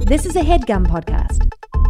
This is a HeadGum podcast.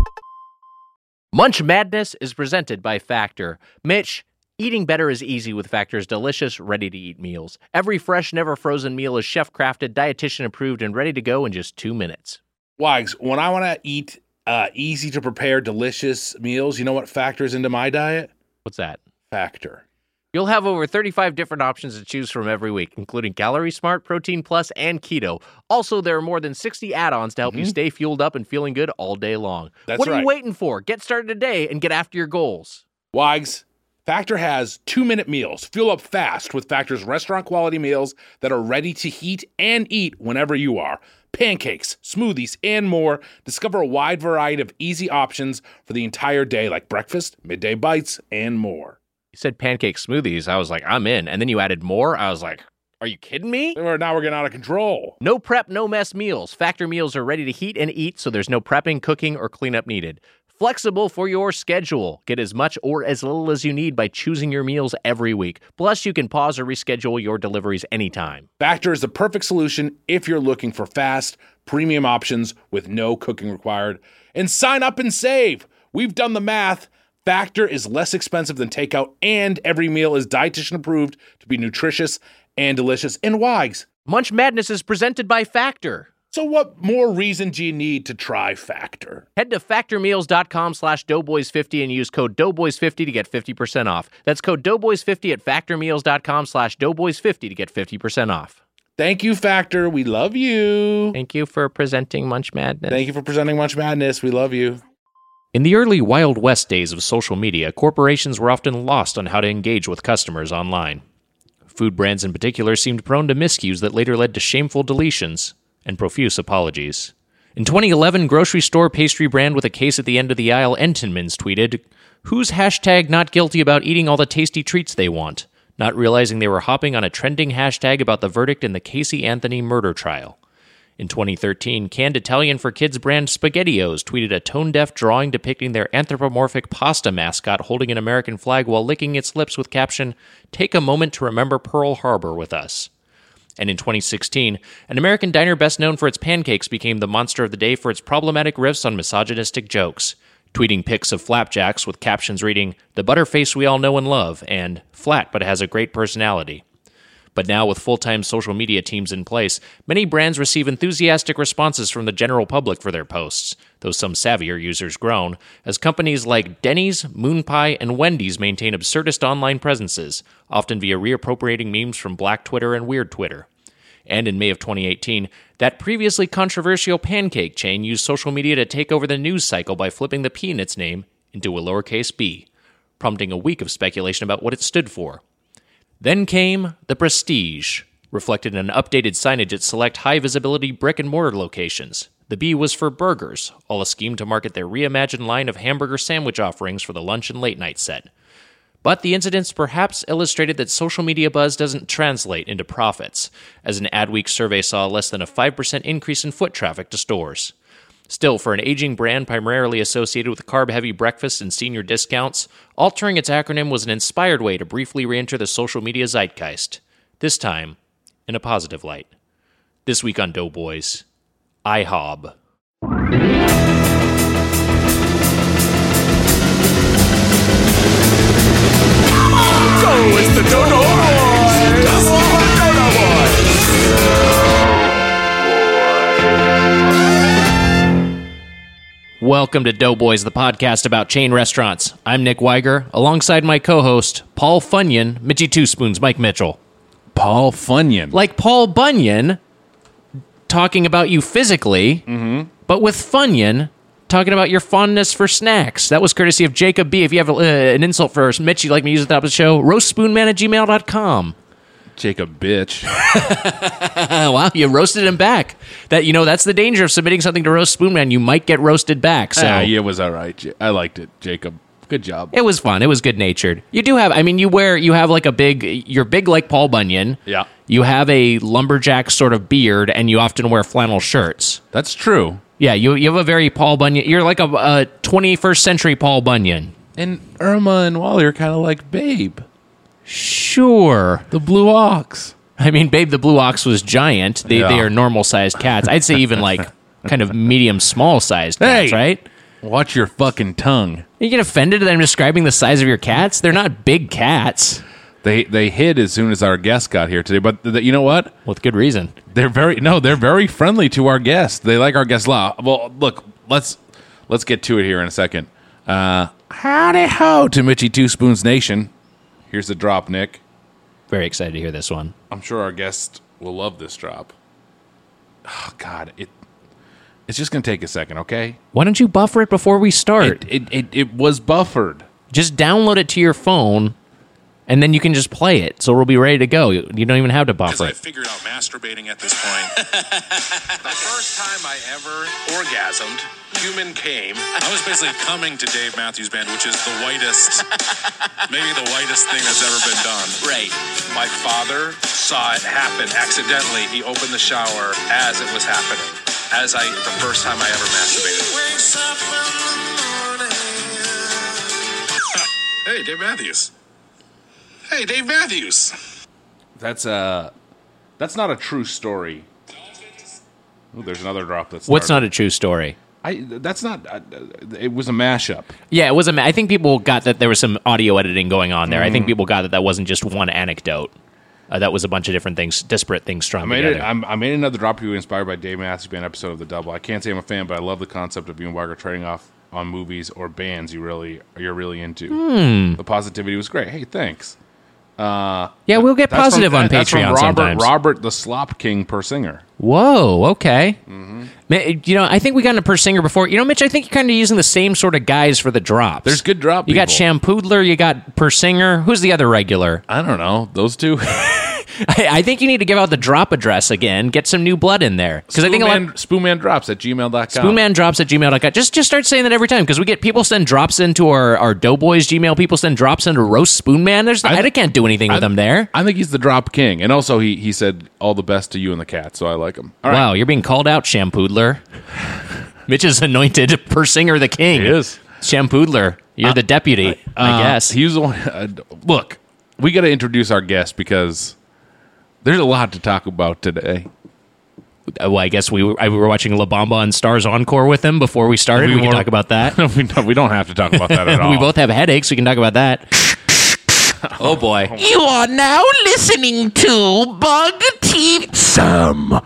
Munch Madness is presented by Factor. Mitch, eating better is easy with Factor's delicious, ready-to-eat meals. Every fresh, never-frozen meal is chef-crafted, dietitian-approved, and ready to go in just 2 minutes. Wags, when I want to eat easy-to-prepare, delicious meals, you know what factors into my diet? What's that? Factor. You'll have over 35 different options to choose from every week, including Calorie Smart, Protein Plus, and Keto. Also, there are more than 60 add-ons to help you stay fueled up and feeling good all day long. That's what are right. you waiting for? Get started today and get after your goals. Wags, Factor has 2-minute meals. Fuel up fast with Factor's restaurant-quality meals that are ready to heat and eat whenever you are. Pancakes, smoothies, and more. Discover a wide variety of easy options for the entire day, like breakfast, midday bites, and more. You said pancake smoothies. I was like, I'm in. And then you added more. I was like, are you kidding me? Now we're getting out of control. No prep, no mess meals. Factor meals are ready to heat and eat, so there's no prepping, cooking, or cleanup needed. Flexible for your schedule. Get as much or as little as you need by choosing your meals every week. Plus, you can pause or reschedule your deliveries anytime. Factor is the perfect solution if you're looking for fast, premium options with no cooking required. And sign up and save. We've done the math. Factor is less expensive than takeout, and every meal is dietitian approved to be nutritious and delicious. And Wags, Munch Madness is presented by Factor. so what more reason do you need to try Factor? Head to factormeals.com/doughboys50 and use code doughboys50 to get 50% off. That's code doughboys50 at factormeals.com/doughboys50 to get 50% off. Thank you, Factor. We love you. Thank you for presenting Munch Madness. Thank you for presenting Munch Madness. We love you. In the early Wild West days of social media, corporations were often lost on how to engage with customers online. Food brands in particular seemed prone to miscues that later led to shameful deletions and profuse apologies. In 2011, grocery store pastry brand with a case at the end of the aisle, Entenmann's, tweeted, "Who's hashtag not guilty about eating all the tasty treats they want?" not realizing they were hopping on a trending hashtag about the verdict in the Casey Anthony murder trial. In 2013, canned Italian for Kids brand SpaghettiOs tweeted a tone-deaf drawing depicting their anthropomorphic pasta mascot holding an American flag while licking its lips with caption, "Take a moment to remember Pearl Harbor with us." And in 2016, an American diner best known for its pancakes became the monster of the day for its problematic riffs on misogynistic jokes, tweeting pics of flapjacks with captions reading, "The butterface we all know and love," and "Flat but has a great personality." But now, with full-time social media teams in place, many brands receive enthusiastic responses from the general public for their posts, though some savvier users groan, as companies like Denny's, Moonpie, and Wendy's maintain absurdist online presences, often via reappropriating memes from Black Twitter and Weird Twitter. And in May of 2018, that previously controversial pancake chain used social media to take over the news cycle by flipping the P in its name into a lowercase b, prompting a week of speculation about what it stood for. Then came the Prestige, reflected in an updated signage at select high-visibility brick-and-mortar locations. The B was for burgers, all a scheme to market their reimagined line of hamburger sandwich offerings for the lunch and late-night set. But the incidents perhaps illustrated that social media buzz doesn't translate into profits, as an Adweek survey saw less than a 5% increase in foot traffic to stores. Still, for an aging brand primarily associated with carb-heavy breakfasts and senior discounts, altering its acronym was an inspired way to briefly re-enter the social media zeitgeist, this time in a positive light. This week on Doughboys, IHOB. It's the Dodo Boys! Dodo Boys! Welcome to Doughboys, the podcast about chain restaurants. I'm Nick Weiger, alongside my co-host, Paul Funyon, Mitchy Two Spoons, Mike Mitchell. Paul Funyon. Like Paul Bunyan talking about you physically, but with Funyon talking about your fondness for snacks. That was courtesy of Jacob B. If you have an insult for Mitch you'd like me to use at the top of the show, roastspoonman@gmail.com. Jacob bitch. Wow, you roasted him back. That's the danger of submitting something to Roast Spoonman. You might get roasted back. So it was all right. I liked it, Jacob. Good job. It was fun. It was good-natured. You do have, you have like you're big like Paul Bunyan. Yeah. You have a lumberjack sort of beard, and you often wear flannel shirts. That's true. Yeah, you have a very Paul Bunyan. You're like a 21st century Paul Bunyan. And Irma and Wally are kind of like Babe. Sure. The Blue Ox. I mean, Babe the Blue Ox was giant. They are normal-sized cats. I'd say even like kind of medium small sized cats, Hey! right? Watch your fucking tongue. You get offended that I'm describing the size of your cats? They're not big cats. They hid as soon as our guest got here today, but you know what? With good reason. They're very friendly to our guests. They like our guests a lot. Well, look, let's get to it here in a second. Howdy ho to Mitchie Two Spoons Nation. Here's the drop, Nick. Very excited to hear this one. I'm sure our guest will love this drop. Oh God, it's just gonna take a second, okay? Why don't you buffer it before we start? It was buffered. Just download it to your phone, and then you can just play it, so we'll be ready to go. You don't even have to Because buffer I it. figured out masturbating at this point. The first time I ever orgasmed, human came. I was basically coming to Dave Matthews Band, which is the whitest, maybe the whitest thing that's ever been done. Right. My father saw it happen accidentally. He opened the shower as it was happening. The first time I ever masturbated. Hey, Dave Matthews. Hey, Dave Matthews. That's not a true story. Ooh, there's another drop that's What's not a true story? That's not. It was a mashup. Yeah, it was I think people got that there was some audio editing going on there. I think people got that wasn't just one anecdote. That was a bunch of different things, disparate things strung together. I made another drop review inspired by Dave Matthews Band episode of The Double. I can't say I'm a fan, but I love the concept of you and Wagner trading off on movies or bands you're really into. The positivity was great. Hey, thanks. Yeah, we'll get positive on that's from Patreon sometimes. Robert the Slop King Persinger. Whoa, okay. You know, I think we got into Persinger before. You know, Mitch, I think you're kind of using the same sort of guys for the drops. There's good drop You got people. Shampoodler, you got Persinger. Who's the other regular? I don't know. Those two. I think you need to give out the drop address again. Get some new blood in there. Because I think a lot SpoonmanDrops@gmail.com. SpoonmanDrops@gmail.com. Just start saying that every time, because we get people send drops into our Doughboys Gmail. People send drops into Roast Spoonman. I can't do anything with them there. I think he's the drop king. And also, he said all the best to you and the cat, so I like him. All right. Wow, you're being called out, Shampoodler. Mitch is anointed Persinger the king. He is. Shampoodler, you're the deputy, I guess. He was the one. Look, we got to introduce our guest because there's a lot to talk about today. Well, I guess we were watching La Bamba and Stars Encore with him before we started. We can talk about that. we don't have to talk about that at all. We both have headaches. We can talk about that. Oh, boy. You are now listening to Bug Teeth Some.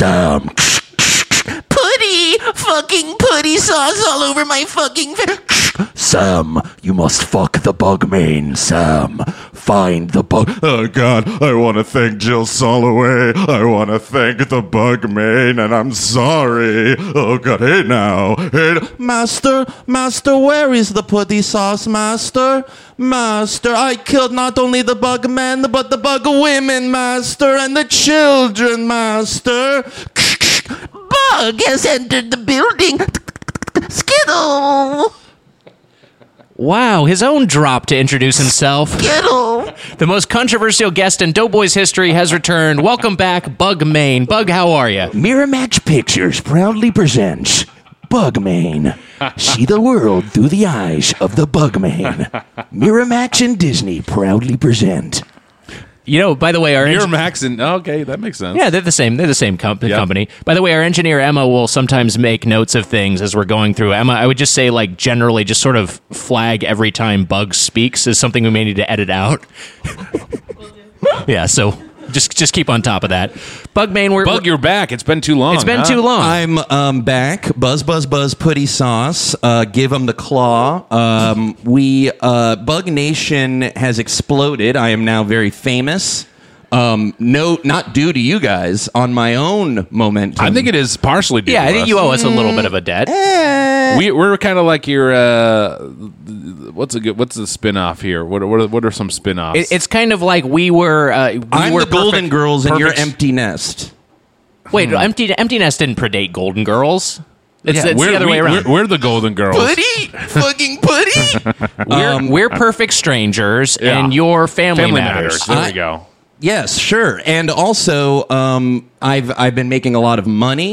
fucking putty sauce all over my fucking face. Sam, you must fuck the Bugman, Sam. Find the bug. Oh, God, I want to thank Jill Soloway. I want to thank the Bugman, and I'm sorry. Oh, God, hey now. Hey, Master, where is the putty sauce, Master? Master, I killed not only the Bugman, but the Bug women, Master, and the children, Master. Bug has entered the building. Skittle. Wow, his own drop to introduce himself. Skittle. The most controversial guest in Doughboys history has returned. Welcome back, Bug Main. Bug, how are you? Miramax Pictures proudly presents Bugman. See the world through the eyes of the Bugman. Miramax and Disney proudly present. You know, by the way, Max and okay, that makes sense. Yeah, they're the same. They're the same company. By the way, our engineer Emma will sometimes make notes of things as we're going through. Emma, I would just say, like, generally, just sort of flag every time Bug speaks is something we may need to edit out. Yeah, so just keep on top of that. Bugman, Bug, you're back. It's been too long. It's been too long. I'm back. Buzz putty sauce. Give them the claw. Bug Nation has exploded. I am now very famous. No, not due to you guys. On my own momentum. I think it is partially due yeah, to I think us. you owe us a little bit of a debt. We're kind of like your what's the spin-off here? What are some spin-offs? It's kind of like we were. I'm were the Golden Girls and you're perfect- Empty Nest. Wait, Empty Nest didn't predate Golden Girls. It's we're the other way around. We're the Golden Girls. Putty, fucking putty. We're perfect strangers, and you're family matters. There we go. Yes, sure. And also, I've been making a lot of money.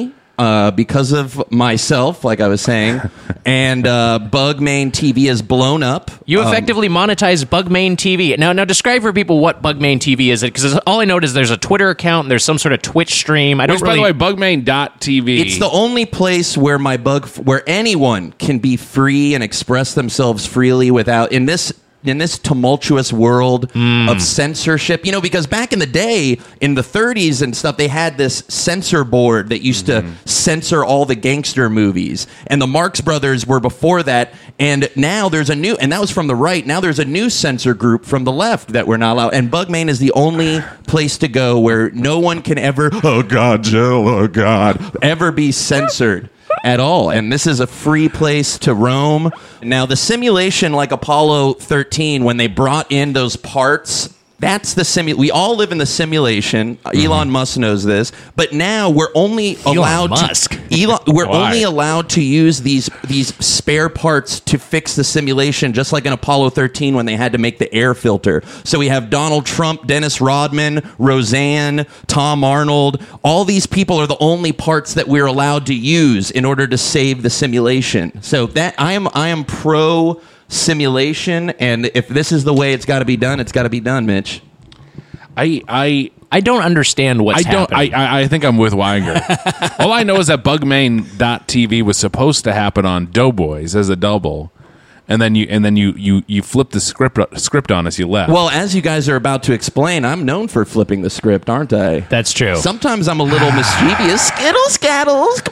because of myself, like I was saying, and Bugmain TV is blown up. You effectively monetize Bugmain TV. Now describe for people what Bugmain TV is, because all I know is there's a Twitter account and there's some sort of Twitch stream. I don't Which, by the way, bugmain.tv. It's the only place where where anyone can be free and express themselves freely without in this tumultuous world of censorship, because back in the day, in the 30s and stuff, they had this censor board that used to censor all the gangster movies. And the Marx Brothers were before that. And now there's and that was from the right. Now there's a new censor group from the left that we're not allowed. And Bugmain is the only place to go where no one can ever, Oh God, Jill, oh God. ever be censored at all. And this is a free place to roam. Now, the simulation, like Apollo 13, when they brought in those parts, that's the we all live in the simulation. Elon Musk knows this, but now we're only allowed only allowed to use these spare parts to fix the simulation, just like in Apollo 13 when they had to make the air filter. So we have Donald Trump, Dennis Rodman, Roseanne, Tom Arnold. All these people are the only parts that we're allowed to use in order to save the simulation. So that I am pro simulation, and if this is the way it's got to be done, it's got to be done, Mitch. I don't understand what's happening. I think I'm with Weiger. All I know is that Bugmain.tv was supposed to happen on Doughboys as a double, and then you flipped the script on us. You left. Well, as you guys are about to explain, I'm known for flipping the script, aren't I? That's true. Sometimes I'm a little mischievous. Skittles, scattles.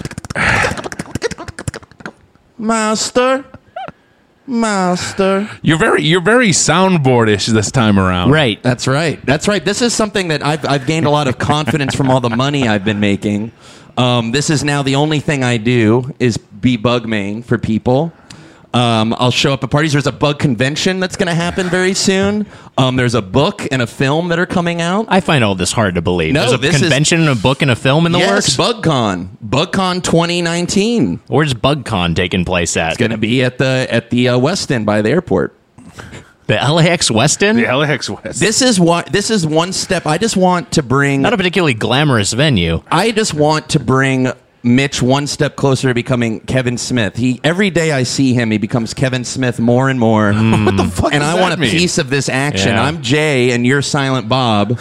Master. You're very soundboardish this time around. Right. That's right. This is something that I've gained a lot of confidence from all the money I've been making. This is now the only thing I do is be Bugmain for people. I'll show up at parties. There's a bug convention that's going to happen very soon. There's a book and a film that are coming out. I find all this hard to believe. No, There's a convention, a book, and a film in the works? BugCon 2019. Where's BugCon taking place at? It's going to be at the West End by the airport. The LAX West End? The LAX West. This is one step. I just want to bring... Not a particularly glamorous venue. I just want to bring Mitch one step closer to becoming Kevin Smith. Every day I see him, he becomes Kevin Smith more and more. What the fuck and does I that want a mean? piece of this action. Yeah. I'm Jay, and you're Silent Bob.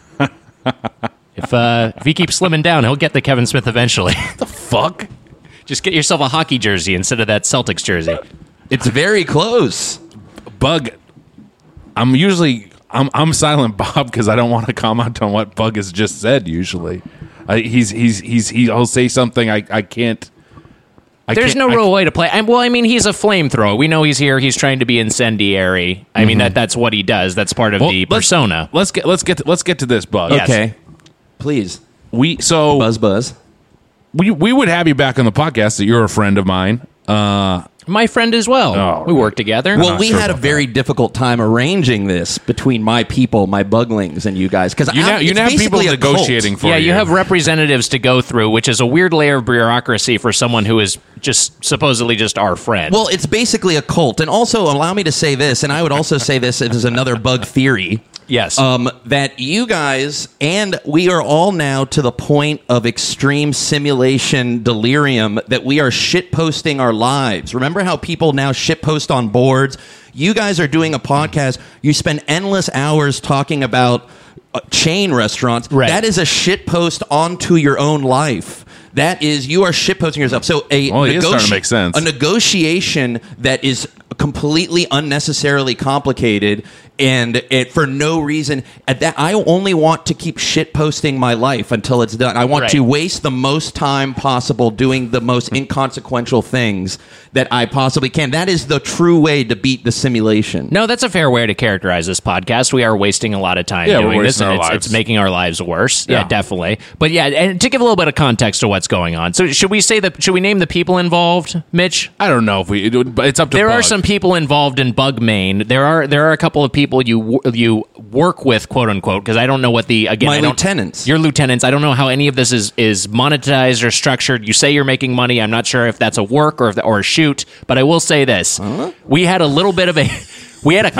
If he keeps slimming down, he'll get the Kevin Smith eventually. the fuck? Just get yourself a hockey jersey instead of that Celtics jersey. It's very close. Bug. I'm Silent Bob because I don't want to comment on what Bug has just said. Usually, he'll say something I can't. There's no real way to play. He's a flamethrower. We know he's here. He's trying to be incendiary. I mean that's what he does. That's part of the persona. Let's get to this, Bug. Yes. Okay. Please. Buzz. We would have you back on the podcast. That you're a friend of mine. My friend as well. Oh, we work together. Well, we had a very difficult time arranging this between my people, my buglings, and you guys. Because you now have people negotiating for you. Yeah, you have representatives to go through, which is a weird layer of bureaucracy for someone who is just supposedly just our friend. Well, it's basically a cult. And also, allow me to say this, and I would also say this as another bug theory. Yes. That you guys, and we are all now to the point of extreme simulation delirium that we are shitposting our lives. Remember how people now shitpost on boards? You guys are doing a podcast. You spend endless hours talking about chain restaurants. Right. That is a shitpost onto your own life. That is, you are shitposting yourself. So it is starting to make sense. A negotiation that is completely unnecessarily complicated and it for no reason. At that, I only want to keep shit posting my life until it's done. I want to waste the most time possible doing the most inconsequential things that I possibly can. That is the true way to beat the simulation. No, that's a fair way to characterize this podcast. We are wasting a lot of time doing this, and it's making our lives worse. Yeah, definitely. But yeah, and to give a little bit of context to what's going on. So should we name the people involved, Mitch? I don't know if it's up to There Bug. are some people involved in Bugmain. There are a couple of people you work with, quote unquote, because I don't know what lieutenants. Your lieutenants. I don't know how any of this is monetized or structured. You say you're making money. I'm not sure if that's a work or a shoot. But I will say this: we had a little bit of a we had a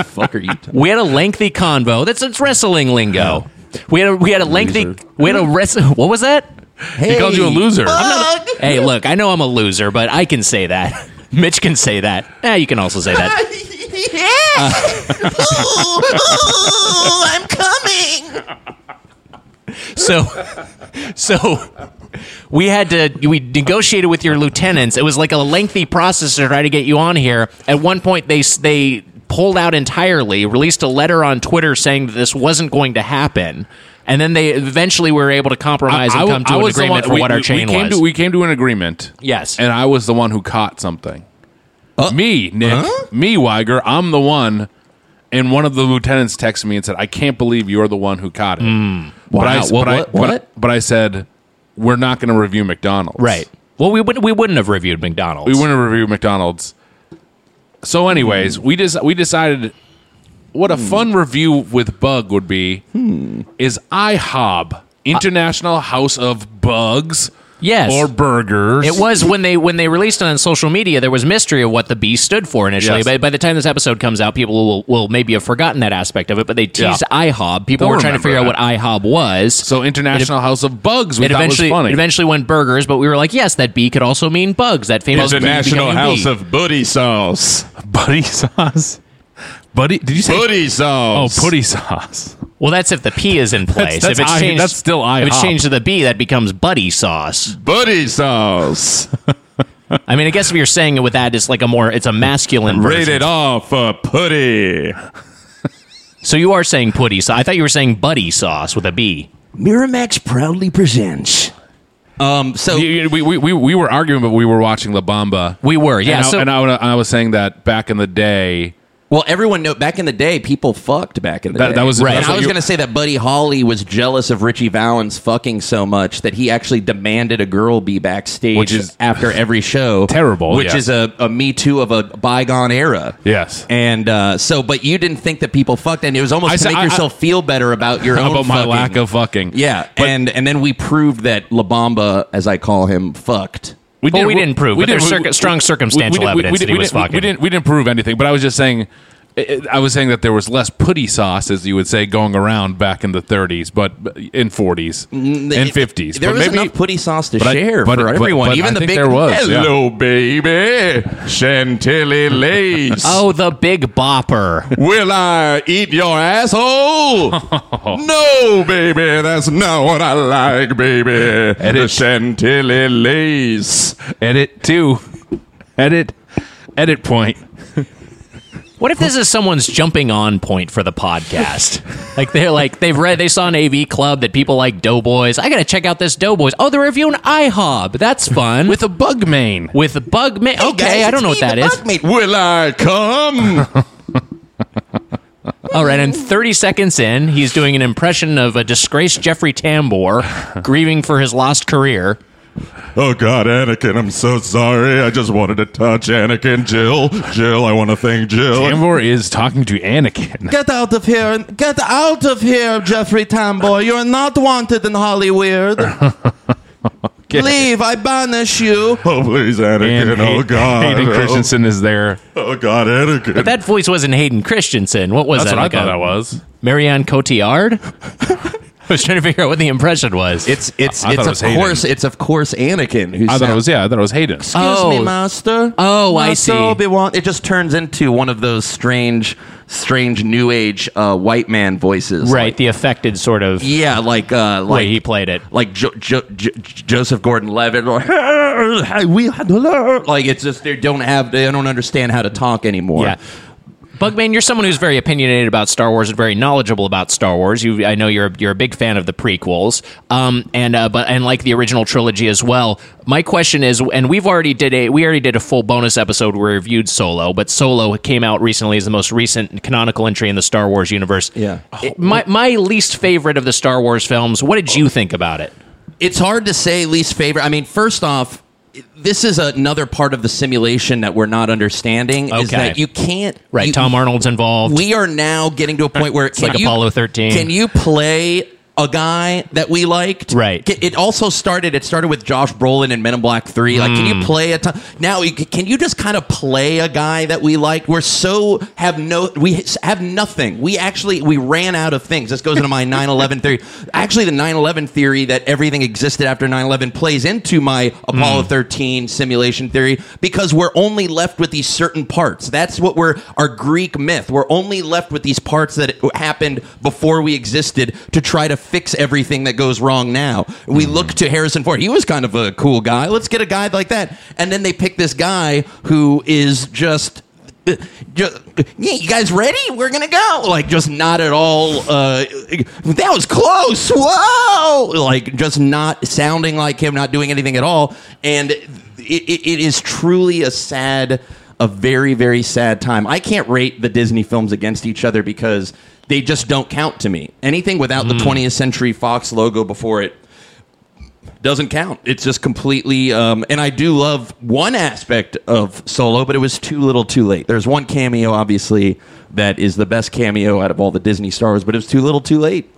lengthy convo. It's wrestling lingo. We had a lengthy what was that? Hey, He called you a loser. Bug. Hey, look, I know I'm a loser, but I can say that. Mitch can say that. You can also say that. Yeah. Ooh, I'm coming. So we negotiated with your lieutenants. It was like a lengthy process to try to get you on here. At one point, they pulled out entirely, released a letter on Twitter saying that this wasn't going to happen. And then they eventually were able to compromise and come to an agreement for what our chain was. We came to an agreement. Yes. And I was the one who caught something. Me, Nick. Me, Weiger. I'm the one. And one of the lieutenants texted me and said, I can't believe you're the one who caught it. Wow. But I said, we're not going to review McDonald's. Right. Well, we wouldn't have reviewed McDonald's. We wouldn't review McDonald's. So anyways, we decided what a fun review with Bug would be is IHOB, International House of Bugs. Yes. Or burgers. It was when they released it on social media, there was mystery of what the B stood for initially. Yes. But by the time this episode comes out, people will maybe have forgotten that aspect of it, but they teased IHOB. People They'll were trying to figure out what IHOB was. So International House of Bugs, we thought was funny. It eventually went burgers, but we were like, yes, that B could also mean bugs. That famous International becoming House B. of Buddy Sauce. Buddy sauce? Buddy? Did you say? Buddy Oh, Sauce. putty sauce. Well, that's if the P is in place. That's if it's changed, that's still IHOP. If it's changed to the B, that becomes buddy sauce. Buddy Sauce. I mean, I guess if you're saying it with that, it's like it's a masculine version. Rated R for putty. So you are saying putty sauce. I thought you were saying buddy sauce with a B. Miramax proudly presents. So We were arguing, but we were watching La Bamba. We were, yeah. And I was saying that back in the day. well, everyone know back in the day, people fucked back in the day. That was Right. And that's I what was you- going to say that Buddy Holly was jealous of Richie Valens fucking so much that he actually demanded a girl be backstage Which is after every show. terrible, Which yes. is a Me Too of a bygone era. Yes. And but you didn't think that people fucked, and it was almost I to said- make yourself feel better about your own about my fucking. lack of fucking. Yeah, But- and then we proved that La Bamba, as I call him, fucked. We didn't prove, but there's strong circumstantial evidence that he was fucking. We didn't prove anything, but I was just saying. I was saying that there was less putty sauce, as you would say, going around back in the 30s, but in 40s and 50s. There but was maybe, enough putty sauce to but I- share but- for but- everyone, but even I the think big. there was. yeah. Hello, baby. Chantilly lace. Oh, the Big Bopper. Will I eat your asshole? No, baby, that's not what I like, baby. The Chantilly lace. Edit 2. Edit point. What if this is someone's jumping on point for the podcast? They saw an AV Club that people like Doughboys. I gotta check out this Doughboys. Oh, they're reviewing IHOB. That's fun. With a bug mane. With a bug man. Okay, I don't know what that is. Will I come? All right, and 30 seconds in, he's doing an impression of a disgraced Jeffrey Tambor, grieving for his lost career. Oh, God, Anakin, I'm so sorry. I just wanted to touch Anakin. Jill, I want to thank Jill. Tambor is talking to Anakin. Get out of here! Get out of here, Jeffrey Tambor! You're not wanted in Hollywood. Leave! I banish you. Oh, please, Anakin. Oh, God. Hayden Christensen is there. Oh, God, Anakin. But that voice wasn't Hayden Christensen. What was That's that? what I like thought a that was. Marianne Cotillard? I was trying to figure out what the impression was. It's I thought it was Hayden. of course Anakin. Who's I thought it was Hayden. Excuse me, Master. Oh, I Master see. Obi-Wan. It just turns into one of those strange New Age white man voices. right, Like, the affected sort of yeah, way he played it. like Joseph Gordon-Levitt. Like it's just they don't understand how to talk anymore. Yeah. Bugman, you're someone who's very opinionated about Star Wars and very knowledgeable about Star Wars. I know you're a big fan of the prequels, and like the original trilogy as well. My question is, and we already did a full bonus episode where we reviewed Solo, but Solo came out recently as the most recent canonical entry in the Star Wars universe. Yeah. My least favorite of the Star Wars films. What did you think about it? It's hard to say least favorite. I mean, first off, this is another part of the simulation that we're not understanding. Is Okay. that you can't. Right, Tom Arnold's involved. We are now getting to a point where it's like Apollo 13. Can you play a guy that we liked. Right. It started with Josh Brolin in Men in Black 3. Like, can you play now? Can you just kind of play a guy that we liked? We have nothing. We ran out of things. This goes into my 9/11 theory. Actually, the 9/11 theory that everything existed after 9/11 plays into my Apollo 13 simulation theory, because we're only left with these certain parts. That's what our Greek myth. We're only left with these parts that happened before we existed to try to fix everything that goes wrong now. We look to Harrison Ford. He was kind of a cool guy. Let's get a guy like that. And then they pick this guy who is just yeah, you guys ready? We're gonna go. Like, just not at all. That was close. Whoa! Like, just not sounding like him, not doing anything at all. And it is truly a very, very sad time. I can't rate the Disney films against each other because they just don't count to me. Anything without the 20th Century Fox logo before it doesn't count. It's just completely... and I do love one aspect of Solo, but it was too little too late. There's one cameo, obviously, that is the best cameo out of all the Disney Star Wars, but it was too little too late.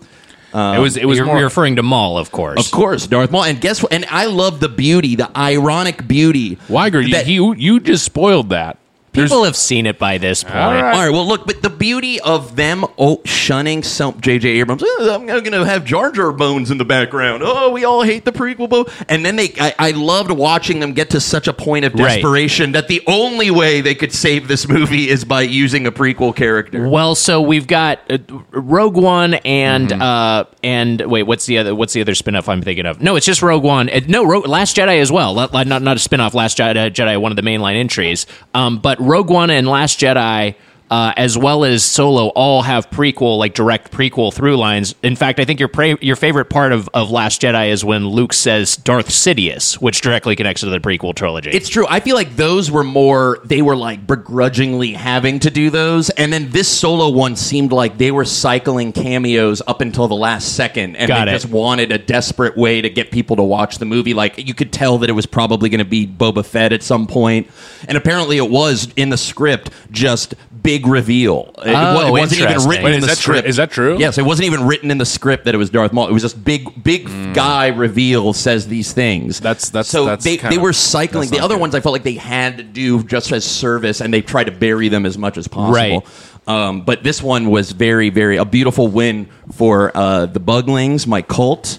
You're referring to Maul, of course. Of course, Darth Maul. And guess what? And I love the beauty, the ironic beauty. Weiger, you just spoiled that. People have seen it by this point. All right, well, look, but the beauty of them shunning some J.J. Abrams, I'm going to have Jar Jar bones in the background. Oh, we all hate the prequel. And then I loved watching them get to such a point of desperation that the only way they could save this movie is by using a prequel character. Well, so we've got Rogue One and wait, what's the other spin-off I'm thinking of? No, it's just Rogue One. Last Jedi as well. Not a spin-off. Last Jedi, one of the mainline entries. But Rogue One and Last Jedi, as well as Solo, all have direct prequel through lines. In fact, I think your favorite part of Last Jedi is when Luke says Darth Sidious, which directly connects to the prequel trilogy. It's true. I feel like those were they were like begrudgingly having to do those. And then this Solo one seemed like they were cycling cameos up until the last second. And just wanted a desperate way to get people to watch the movie. Like, you could tell that it was probably going to be Boba Fett at some point. And apparently it was in the script, just big reveal. It wasn't even written in the script. Is that true? Yes, it wasn't even written in the script that it was Darth Maul. It was just big guy reveal says these things. They were cycling. The other ones I felt like they had to do just as service, and they tried to bury them as much as possible. Right. But this one was very, very a beautiful win for the Buglings, my cult.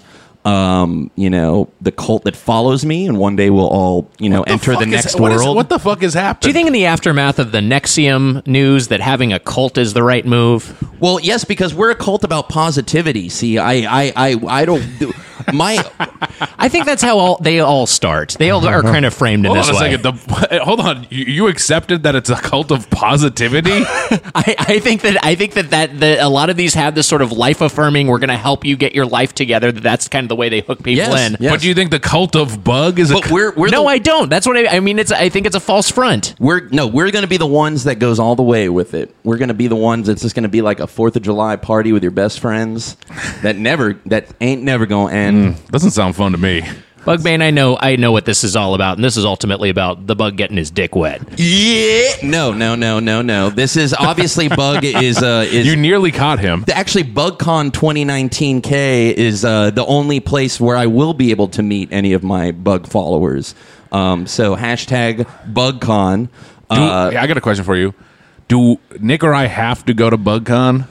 The cult that follows me, and one day we'll all, enter the next world. What the fuck is happening? Do you think in the aftermath of the Nexium news that having a cult is the right move? Well, yes, because we're a cult about positivity. See, I don't do I think that's how they all start. They all are kind of framed in this way. Hold on. You accepted that it's a cult of positivity? I think that a lot of these have this sort of life affirming, we're going to help you get your life together. That's kind of the way they hook people in. Yes. But do you think the cult of bug is I don't. That's what I mean. I think it's a false front. We're going to be the ones that goes all the way with it. We're going to be the ones that's just going to be like a 4th of July party with your best friends that ain't never going to end. Doesn't sound fun to me. Bugbane, I know what this is all about, and this is ultimately about the Bug getting his dick wet. Yeah. No. This is obviously Bug is You nearly caught him. Actually, BugCon 2019K is the only place where I will be able to meet any of my Bug followers. So hashtag BugCon. I got a question for you. Do Nick or I have to go to BugCon?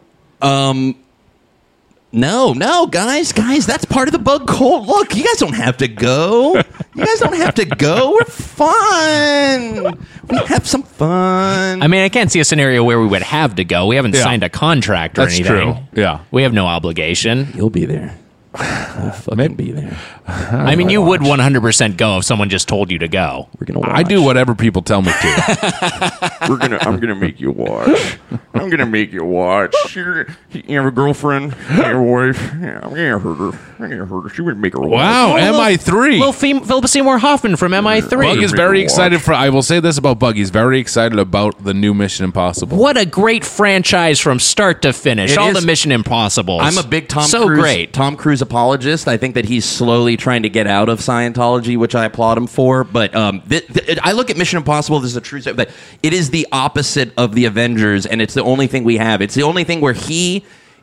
No, guys, that's part of the Bug cult. Look, you guys don't have to go. We're fun. We have some fun. I mean, I can't see a scenario where we would have to go. We haven't signed a contract or anything. That's true. Yeah. We have no obligation. You'll be there. I'll fucking be there. I mean, you would 100% go if someone just told you to go. We're gonna watch. I do whatever people tell me to. I'm gonna make you watch. I'm gonna make you watch. You have a girlfriend, your wife. Yeah, I'm gonna hurt her. She would make her watch. Wow, MI3. Well, Philip Seymour Hoffman from MI3. Bug is very excited I will say this about Bug. He's very excited about the new Mission Impossible. What a great franchise from start to finish. All the Mission Impossibles. I'm a big Tom Cruise apologist. I think that he's slowly trying to get out of Scientology, which I applaud him for. But I look at Mission Impossible. This is a true statement. That it is the opposite of the Avengers, and it's the only thing we have. It's the only thing where he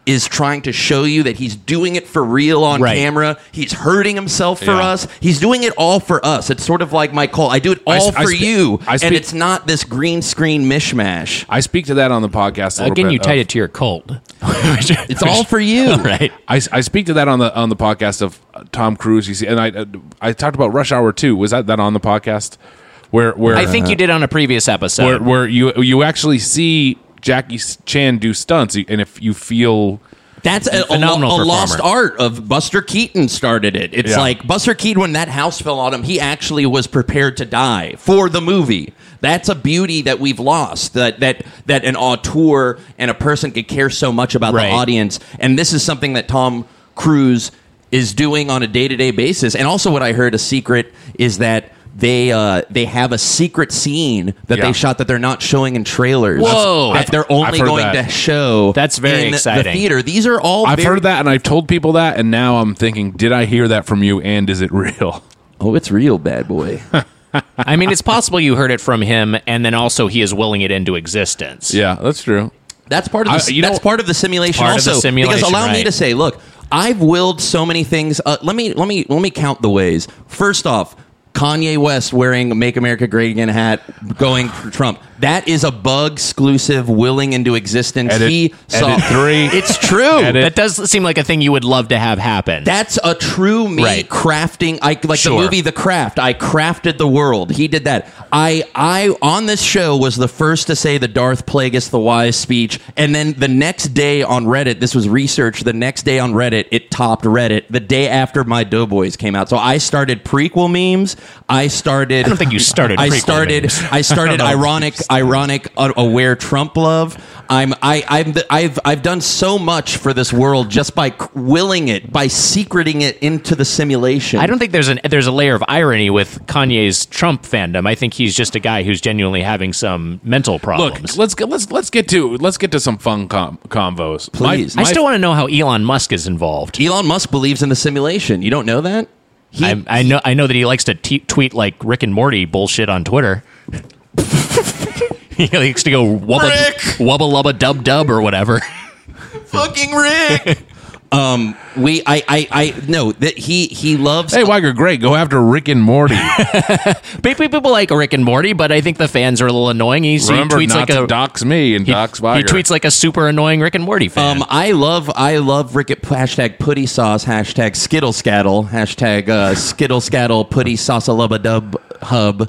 is trying to show you that he's doing it for real on Right. camera. He's hurting himself for Yeah. us. He's doing it all for us. It's sort of like my call. I do it all for you, and it's not this green screen mishmash. I speak to that on the podcast a little Again, bit you tied of- it to your cult. It's all for you. Right. I speak to that on the podcast of Tom Cruise. You see, and I talked about Rush Hour 2. Was that on the podcast? Where I think you did on a previous episode. where you actually see Jackie Chan do stunts, and if you feel That's a Phenomenal lost performer. art of Buster Keaton started it. It's Yeah. like Buster Keaton, when that house fell on him, he actually was prepared to die for the movie. That's a beauty that we've lost, that an auteur and a person could care so much about Right. the audience. And this is something that Tom Cruise is doing on a day-to-day basis. And also what I heard, a secret, is that they have a secret scene that Yeah. they shot that they're not showing in trailers. Whoa. That they're only I've heard going that. to show That's very in the exciting. theater. These are all I've very- heard that, and I've told people that, and now I'm thinking, did I hear that from you? And is it real? Oh, it's real, bad boy. I mean, it's possible you heard it from him, and then also he is willing it into existence. Yeah, that's true. That's part of the, I- that's part of the simulation. Part of the also, simulation, because allow me right. to say, look, I've willed so many things. Let me count the ways. First off, Kanye West wearing a "Make America Great Again" hat, going for Trump. That is a bug exclusive willing into existence. Edit 3. It's true. That does seem like a thing you would love to have happen. That's a true me Right. crafting. Like Sure. the movie The Craft. I crafted the world. He did that. I on this show was the first to say the Darth Plagueis the Wise speech, and then the next day on Reddit, this was research. The next day on Reddit, it topped Reddit. The day after my Doughboys came out, so I started prequel memes. I don't think you started prequel memes. I started ironic aware Trump love. I've done so much for this world just by willing it, by secreting it into the simulation. I don't think there's a layer of irony with Kanye's Trump fandom. I think he's just a guy who's genuinely having some mental problems. Look, let's get to some fun convos. Please. I still want to know how Elon Musk is involved. Elon Musk believes in the simulation. You don't know that? I know that he likes to tweet like Rick and Morty bullshit on Twitter. He likes to go wubba lubba dub dub or whatever. Fucking Rick. I know that he loves. Hey, Weiger, great. Go after Rick and Morty. People like Rick and Morty, but I think the fans are a little annoying. He Remember tweets not like to dox me and dox Weiger. he tweets like a super annoying Rick and Morty fan. I love Rick at hashtag putty sauce, hashtag skittle scattle, hashtag skittle scattle putty sauce a lubba dub hub,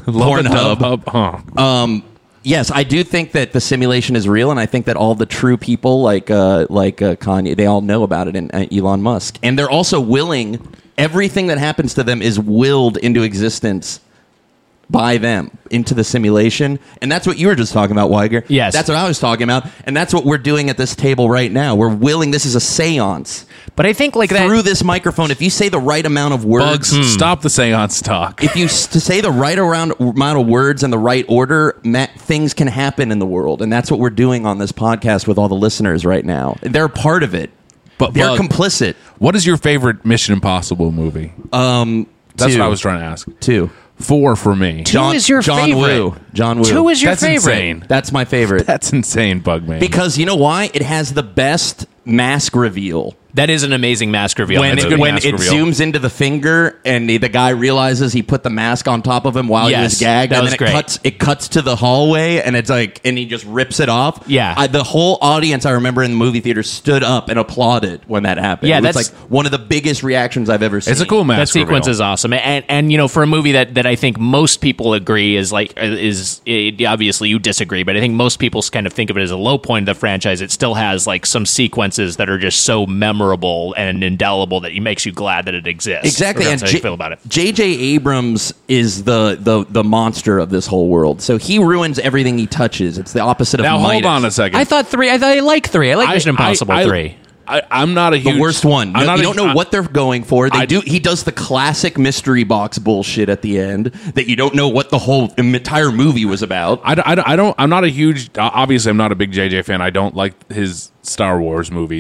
Pornhub. Yes, I do think that the simulation is real, and I think that all the true people like Kanye, they all know about it, and Elon Musk, and they're also willing. Everything that happens to them is willed into existence by them into the simulation, and that's what you were just talking about, Weiger. Yes. That's what I was talking about, and that's what we're doing at this table right now. We're willing. This is a seance. But I think like that Through this microphone, if you say the right amount of words, Bugs, stop the seance talk. if you to say the right amount of words in the right order, things can happen in the world, and that's what we're doing on this podcast with all the listeners right now. They're part of it, But they're Bug, complicit. what is your favorite Mission Impossible movie? That's two. what I was trying to ask. 2. 4 for me. Two is your John favorite. Woo. John Woo. 2 is your That's favorite. insane. That's my favorite. That's insane, Bugman. Because you know why? It has the best mask reveal. That is an amazing mask reveal. When That's it, a good when mask it reveal. zooms into the finger and the guy realizes he put the mask on top of him while he Yes, was gagged, that and was then great. it cuts to the hallway, and it's like, and he just rips it off. Yeah. The whole audience, I remember in the movie theater, stood up and applauded when that happened. Yeah, it was that's- like one of the biggest reactions I've ever seen. it's a cool That mask sequence reveal. is awesome, and you know, for a movie that I think most people agree is obviously you disagree, but I think most people kind of think of it as a low point of the franchise. It still has like some sequences that are just so memorable and indelible that it makes you glad that it exists. Exactly, Or and that's how you feel about it. J.J. Abrams is the monster of this whole world. So he ruins everything he touches. It's the opposite of Now, hold Midas. on a second. I thought 3. I like 3. I like Mission Impossible 3. I'm not a huge... The worst one. I'm not You a- don't know what they're going for. I- He does the classic mystery box bullshit at the end that you don't know what the whole entire movie was about. I'm not a huge... Obviously, I'm not a big JJ fan. I don't like his Star Wars movies.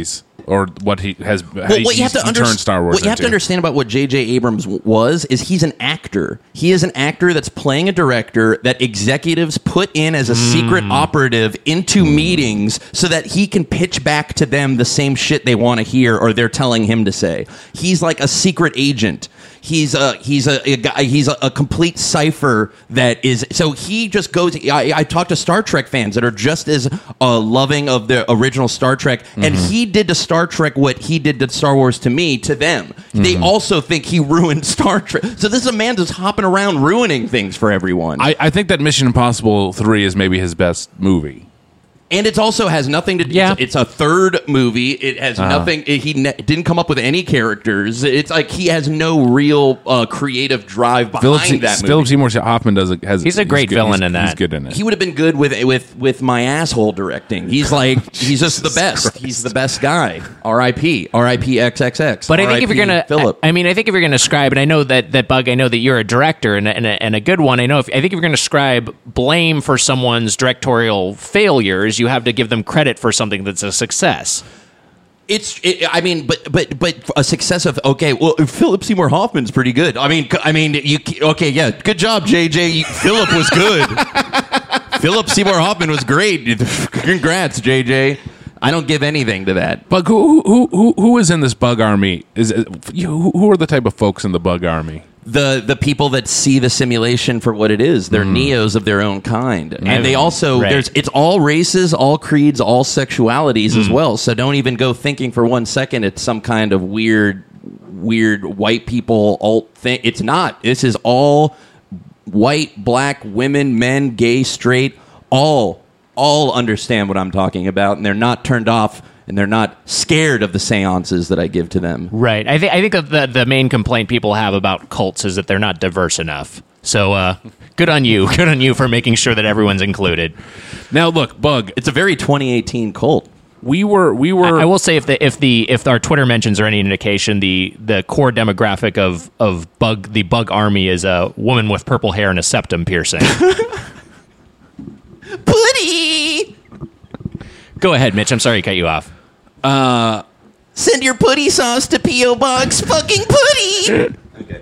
or what he has. Well, what you have to turned Star Wars. What you have to understand about what J.J. Abrams is he's an actor. He is an actor that's playing a director that executives put in as a secret operative into meetings so that he can pitch back to them the same shit they want to hear or they're telling him to say. He's like a secret agent. He's a complete cipher that is. So he just goes. I talk to Star Trek fans that are just as loving of the original Star Trek, and he did to Star Trek what he did to Star Wars to me, to them. They also think he ruined Star Trek. So this is a man that's hopping around ruining things for everyone. I think that Mission Impossible 3 is maybe his best movie. And it also has nothing to do. Yeah. It's a third movie. It has nothing. He didn't come up with any characters. It's like he has no real creative drive behind that movie. Philip Seymour Hoffman He's a great villain in that. He's good in it. He would have been good with my asshole directing. He's like he's just the best. He's the best guy. R.I.P. R.I.P. XXX. But I think if you're gonna, Philip. I mean, I think if you're gonna scribe, and I know that Bug, I know that you're a director and a good one. I think if you're gonna scribe blame for someone's directorial failures, you have to give them credit for something that's a success. I mean, but a success of Philip Seymour Hoffman's pretty good. I mean, good job, JJ. Philip was good. Philip Seymour Hoffman was great. Congrats, JJ. I don't give anything to that. Bug, who is in this Bug Army? Who are the type of folks in the Bug Army? The people that see the simulation for what it is. They're Neos of their own kind. And they also it's all races, all creeds, all sexualities as well. So don't even go thinking for 1 second it's some kind of weird white people alt thing. It's not. This is all white, black, women, men, gay, straight, all understand what I'm talking about, and they're not turned off. And they're not scared of the seances that I give to them. Right. I think the main complaint people have about cults is that they're not diverse enough. So good on you. Good on you for making sure that everyone's included. Now look, Bug. It's a very 2018 cult. We were. I will say if our Twitter mentions are any indication, the core demographic of the Bug Army is a woman with purple hair and a septum piercing. Putty! Go ahead, Mitch. I'm sorry to cut you off. Send your putty sauce to P.O. Box fucking putty!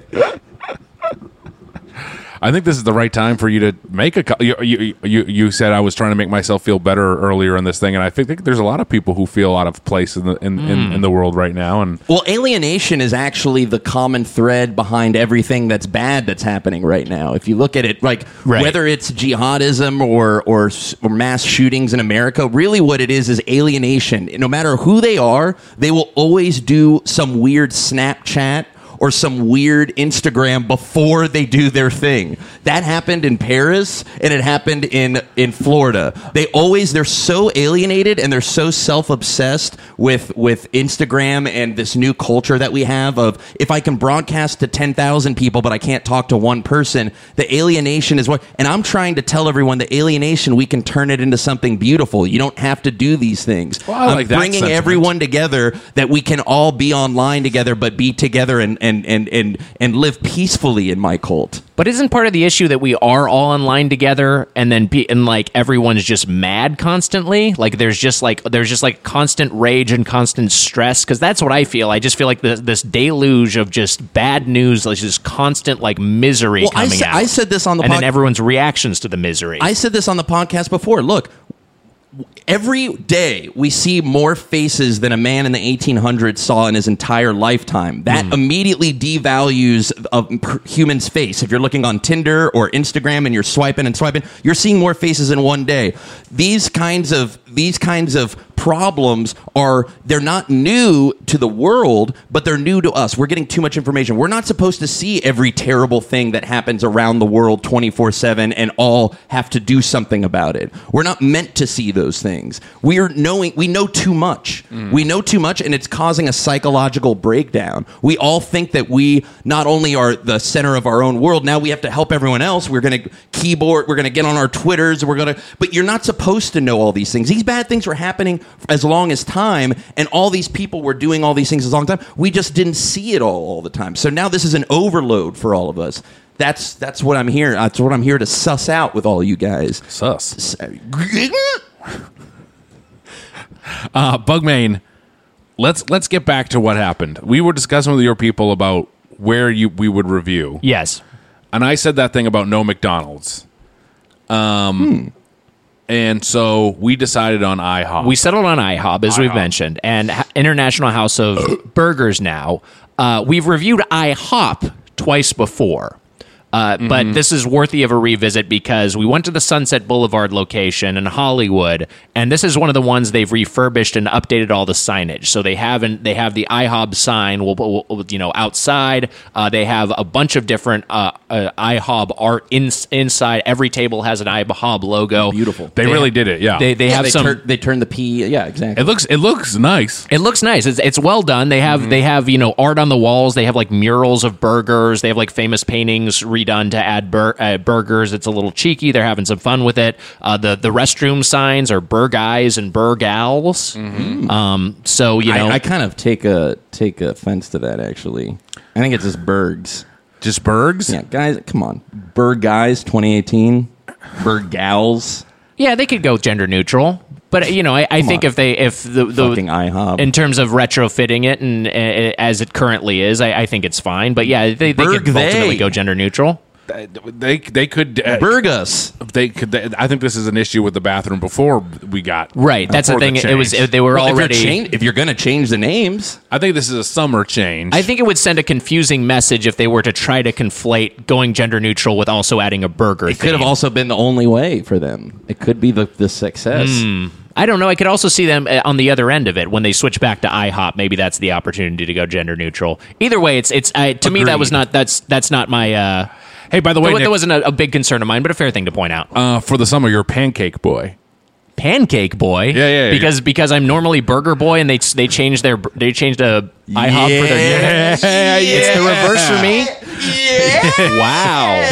I think this is the right time for you to make you said I was trying to make myself feel better earlier in this thing, and I think there's a lot of people who feel out of place in the world right now. And well, alienation is actually the common thread behind everything that's bad that's happening right now. If you look at it, like whether it's jihadism or mass shootings in America, really what it is alienation. No matter who they are, they will always do some weird Snapchat or some weird Instagram before they do their thing. That happened in Paris, and it happened in Florida. They're so alienated, and they're so self-obsessed with Instagram and this new culture that we have of, if I can broadcast to 10,000 people, but I can't talk to one person, the alienation is what... And I'm trying to tell everyone the alienation, we can turn it into something beautiful. You don't have to do these things. Well, I like that bringing sentiment. everyone together, that we can all be online together, but be together and live peacefully in my cult. But isn't part of the issue that we are all online together, and then everyone's just mad constantly? Like there's just constant rage and constant stress, because that's what I feel. I just feel like this deluge of just bad news, like just constant misery coming out. I said this on the and then everyone's reactions to the misery. I said this on the podcast before. Look, every day we see more faces than a man in the 1800s saw in his entire lifetime. That immediately devalues a human's face. If you're looking on Tinder or Instagram and you're swiping and swiping, you're seeing more faces in one day. These kinds of problems they're not new to the world, but they're new to us. We're getting too much information. We're not supposed to see every terrible thing that happens around the world 24/7 and all have to do something about it. We're not meant to see those things. We know too much. We know too much, and it's causing a psychological breakdown. We all think that we not only are the center of our own world, now we have to help everyone else. We're going to we're going to get on our Twitters, but you're not supposed to know all these things. These bad things were happening as long as time, and all these people were doing all these things as long as time. We just didn't see it all the time. So now this is an overload for all of us. That's what I'm here. That's what I'm here to suss out with all you guys. Bugman, let's get back to what happened. We were discussing with your people about where we would review. Yes. And I said that thing about no McDonald's. And so we decided on IHOP. We settled on IHOP, as we've mentioned, and International House of Burgers now. We've reviewed IHOP twice before. But this is worthy of a revisit because we went to the Sunset Boulevard location in Hollywood, and this is one of the ones they've refurbished and updated all the signage. So they have the IHOP sign, outside. They have a bunch of different IHOP art inside. Every table has an IHOP logo. Beautiful. They really did it. Yeah. They have some. They turned the P. Yeah, exactly. It looks nice. It looks nice. It's well done. They have art on the walls. They have like murals of burgers. They have like famous paintings redone to add burgers. It's a little cheeky. They're having some fun with it. The restroom signs are Burguys and Burgals. So I kind of take offense to that. Actually, I think it's just Bergs. Just Bergs? Yeah, guys, come on, Burguys 2018, Burgals. Yeah, they could go gender neutral. But I think if the fucking IHOP in terms of retrofitting it and as it currently is, I think it's fine. But yeah, they could ultimately go gender neutral. They could Burgos. They could. I think this is an issue with the bathroom before we got right. That's the thing. It was they were already. If you're going to change the names, I think this is a summer change. I think it would send a confusing message if they were to try to conflate going gender neutral with also adding a burger. It could have also been the only way for them. It could be the success. I don't know. I could also see them on the other end of it when they switch back to IHOP. Maybe that's the opportunity to go gender neutral. Either way, it's to me that was not that's not my. Hey, by the way, that wasn't a big concern of mine, but a fair thing to point out. For the summer, you're Pancake Boy. Pancake Boy, yeah. Because I'm normally Burger Boy, and they changed a IHOP for their unit. It's the reverse for me. Wow.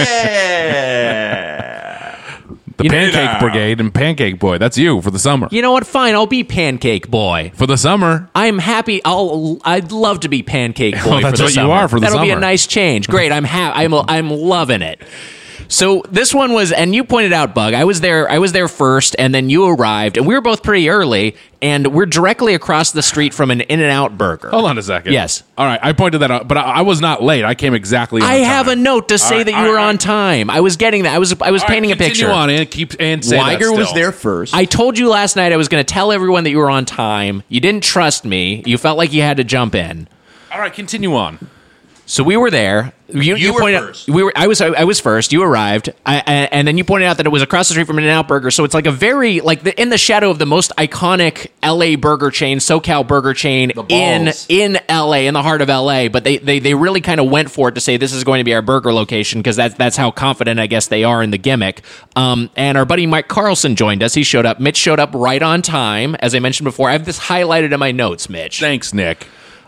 The Pancake Brigade and Pancake Boy. That's you for the summer. You know what? Fine, I'll be Pancake Boy for the summer. I'm happy. I'd love to be Pancake Boy. That's for the what summer. you are for the That'll summer. That'll be a nice change. Great. I'm loving it. So this one was, and you pointed out, Bug. I was there first, and then you arrived, and we were both pretty early, and we're directly across the street from an In-N-Out Burger. Hold on a second. Yes. All right, I pointed that out, but I was not late. I came exactly on time. I have a note to say that you were on time. I was getting that. I was painting a picture. Continue on and say that Weiger was still. there first. I told you last night I was going to tell everyone that you were on time. You didn't trust me. You felt like you had to jump in. All right, continue on. So we were there. You were pointed first. I was first. You arrived, and then you pointed out that it was across the street from In-N-Out Burger. So it's like a very in the shadow of the most iconic LA burger chain, SoCal burger chain in LA, in the heart of LA. But they really kind of went for it to say this is going to be our burger location because that's how confident I guess they are in the gimmick. And our buddy Mike Carlson joined us. He showed up. Mitch showed up right on time, as I mentioned before. I have this highlighted in my notes, Mitch. Thanks, Nick.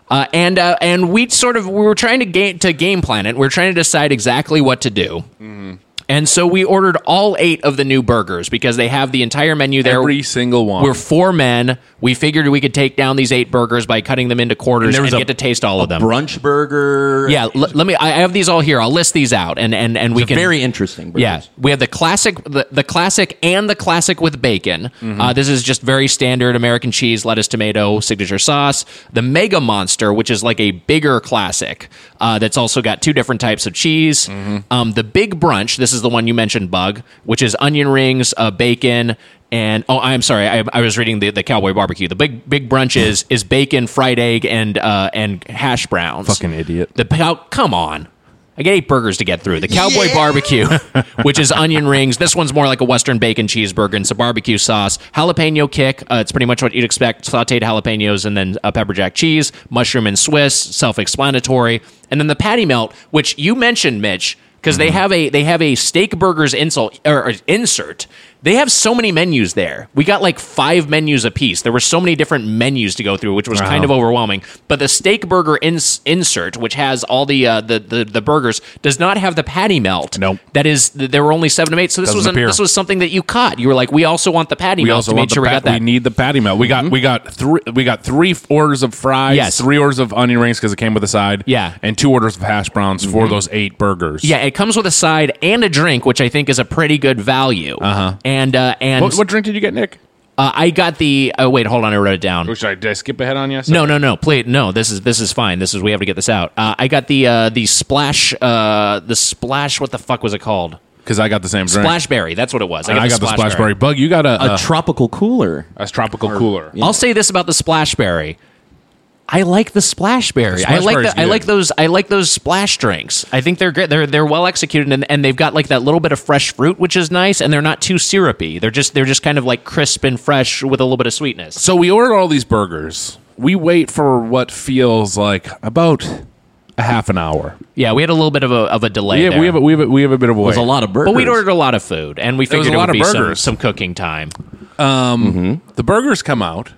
And we were trying to game plan it. We were trying to decide exactly what to do. Mm-hmm. And so we ordered all 8 of the new burgers because they have the entire menu there. Every single one. We're 4 men. We figured we could take down these 8 burgers by cutting them into quarters and get to taste all of them. Brunch burger. Yeah, let me. I have these all here. I'll list these out, and we can. Very interesting burgers. Yeah, we have the classic, the classic, and the classic with bacon. Mm-hmm. This is just very standard American cheese, lettuce, tomato, signature sauce. The Mega Monster, which is like a bigger classic, that's also got 2 different types of cheese. Mm-hmm. The Big Brunch. This is the one you mentioned, Bug, which is onion rings, bacon. And I'm sorry, I was reading the Cowboy Barbecue. The big brunch is bacon, fried egg, and hash browns. Fucking idiot. Come on. I get 8 burgers to get through. The Cowboy Barbecue, which is onion rings. This one's more like a Western bacon cheeseburger and some barbecue sauce. Jalapeno kick. It's pretty much what you'd expect. Sauteed jalapenos and then pepper jack cheese. Mushroom and Swiss. Self-explanatory. And then the patty melt, which you mentioned, Mitch, because they have a steak burgers insert. They have so many menus there. We got like 5 menus apiece. There were so many different menus to go through, which was kind of overwhelming. But the steak burger insert, which has all the burgers, does not have the patty melt. Nope. There were only 7 of 8. So this was something that you caught. You were like, we also want the patty melt to make sure we got that. We need the patty melt. We got 3 orders of fries. Yes. 3 orders of onion rings because it came with a side. Yeah. And 2 orders of hash browns for those 8 burgers. Yeah, it comes with a side and a drink, which I think is a pretty good value. Uh-huh. And what drink did you get, Nick? I got the. Wait, hold on. I wrote it down. Or did I skip ahead on you? No. Please, no. This is fine. We have to get this out. I got the splash. The splash. What the fuck was it called? Because I got the same drink. Splashberry. That's what it was. I got the Splashberry. Bug, you got A tropical cooler. a tropical cooler. I'll say this about the Splashberry. I like the Splashberry. The I like Splashberry's I like those splash drinks. I think they're good. They're well executed, and they've got like that little bit of fresh fruit, which is nice, and they're not too syrupy. They're just kind of like crisp and fresh with a little bit of sweetness. So we ordered all these burgers. We wait for what feels like about a half an hour. Yeah, we had a little bit of a delay. We have a bit of a wait. It was a lot of burgers. But we'd ordered a lot of food, and we figured was a lot would of be burgers. some cooking time. The burgers come out.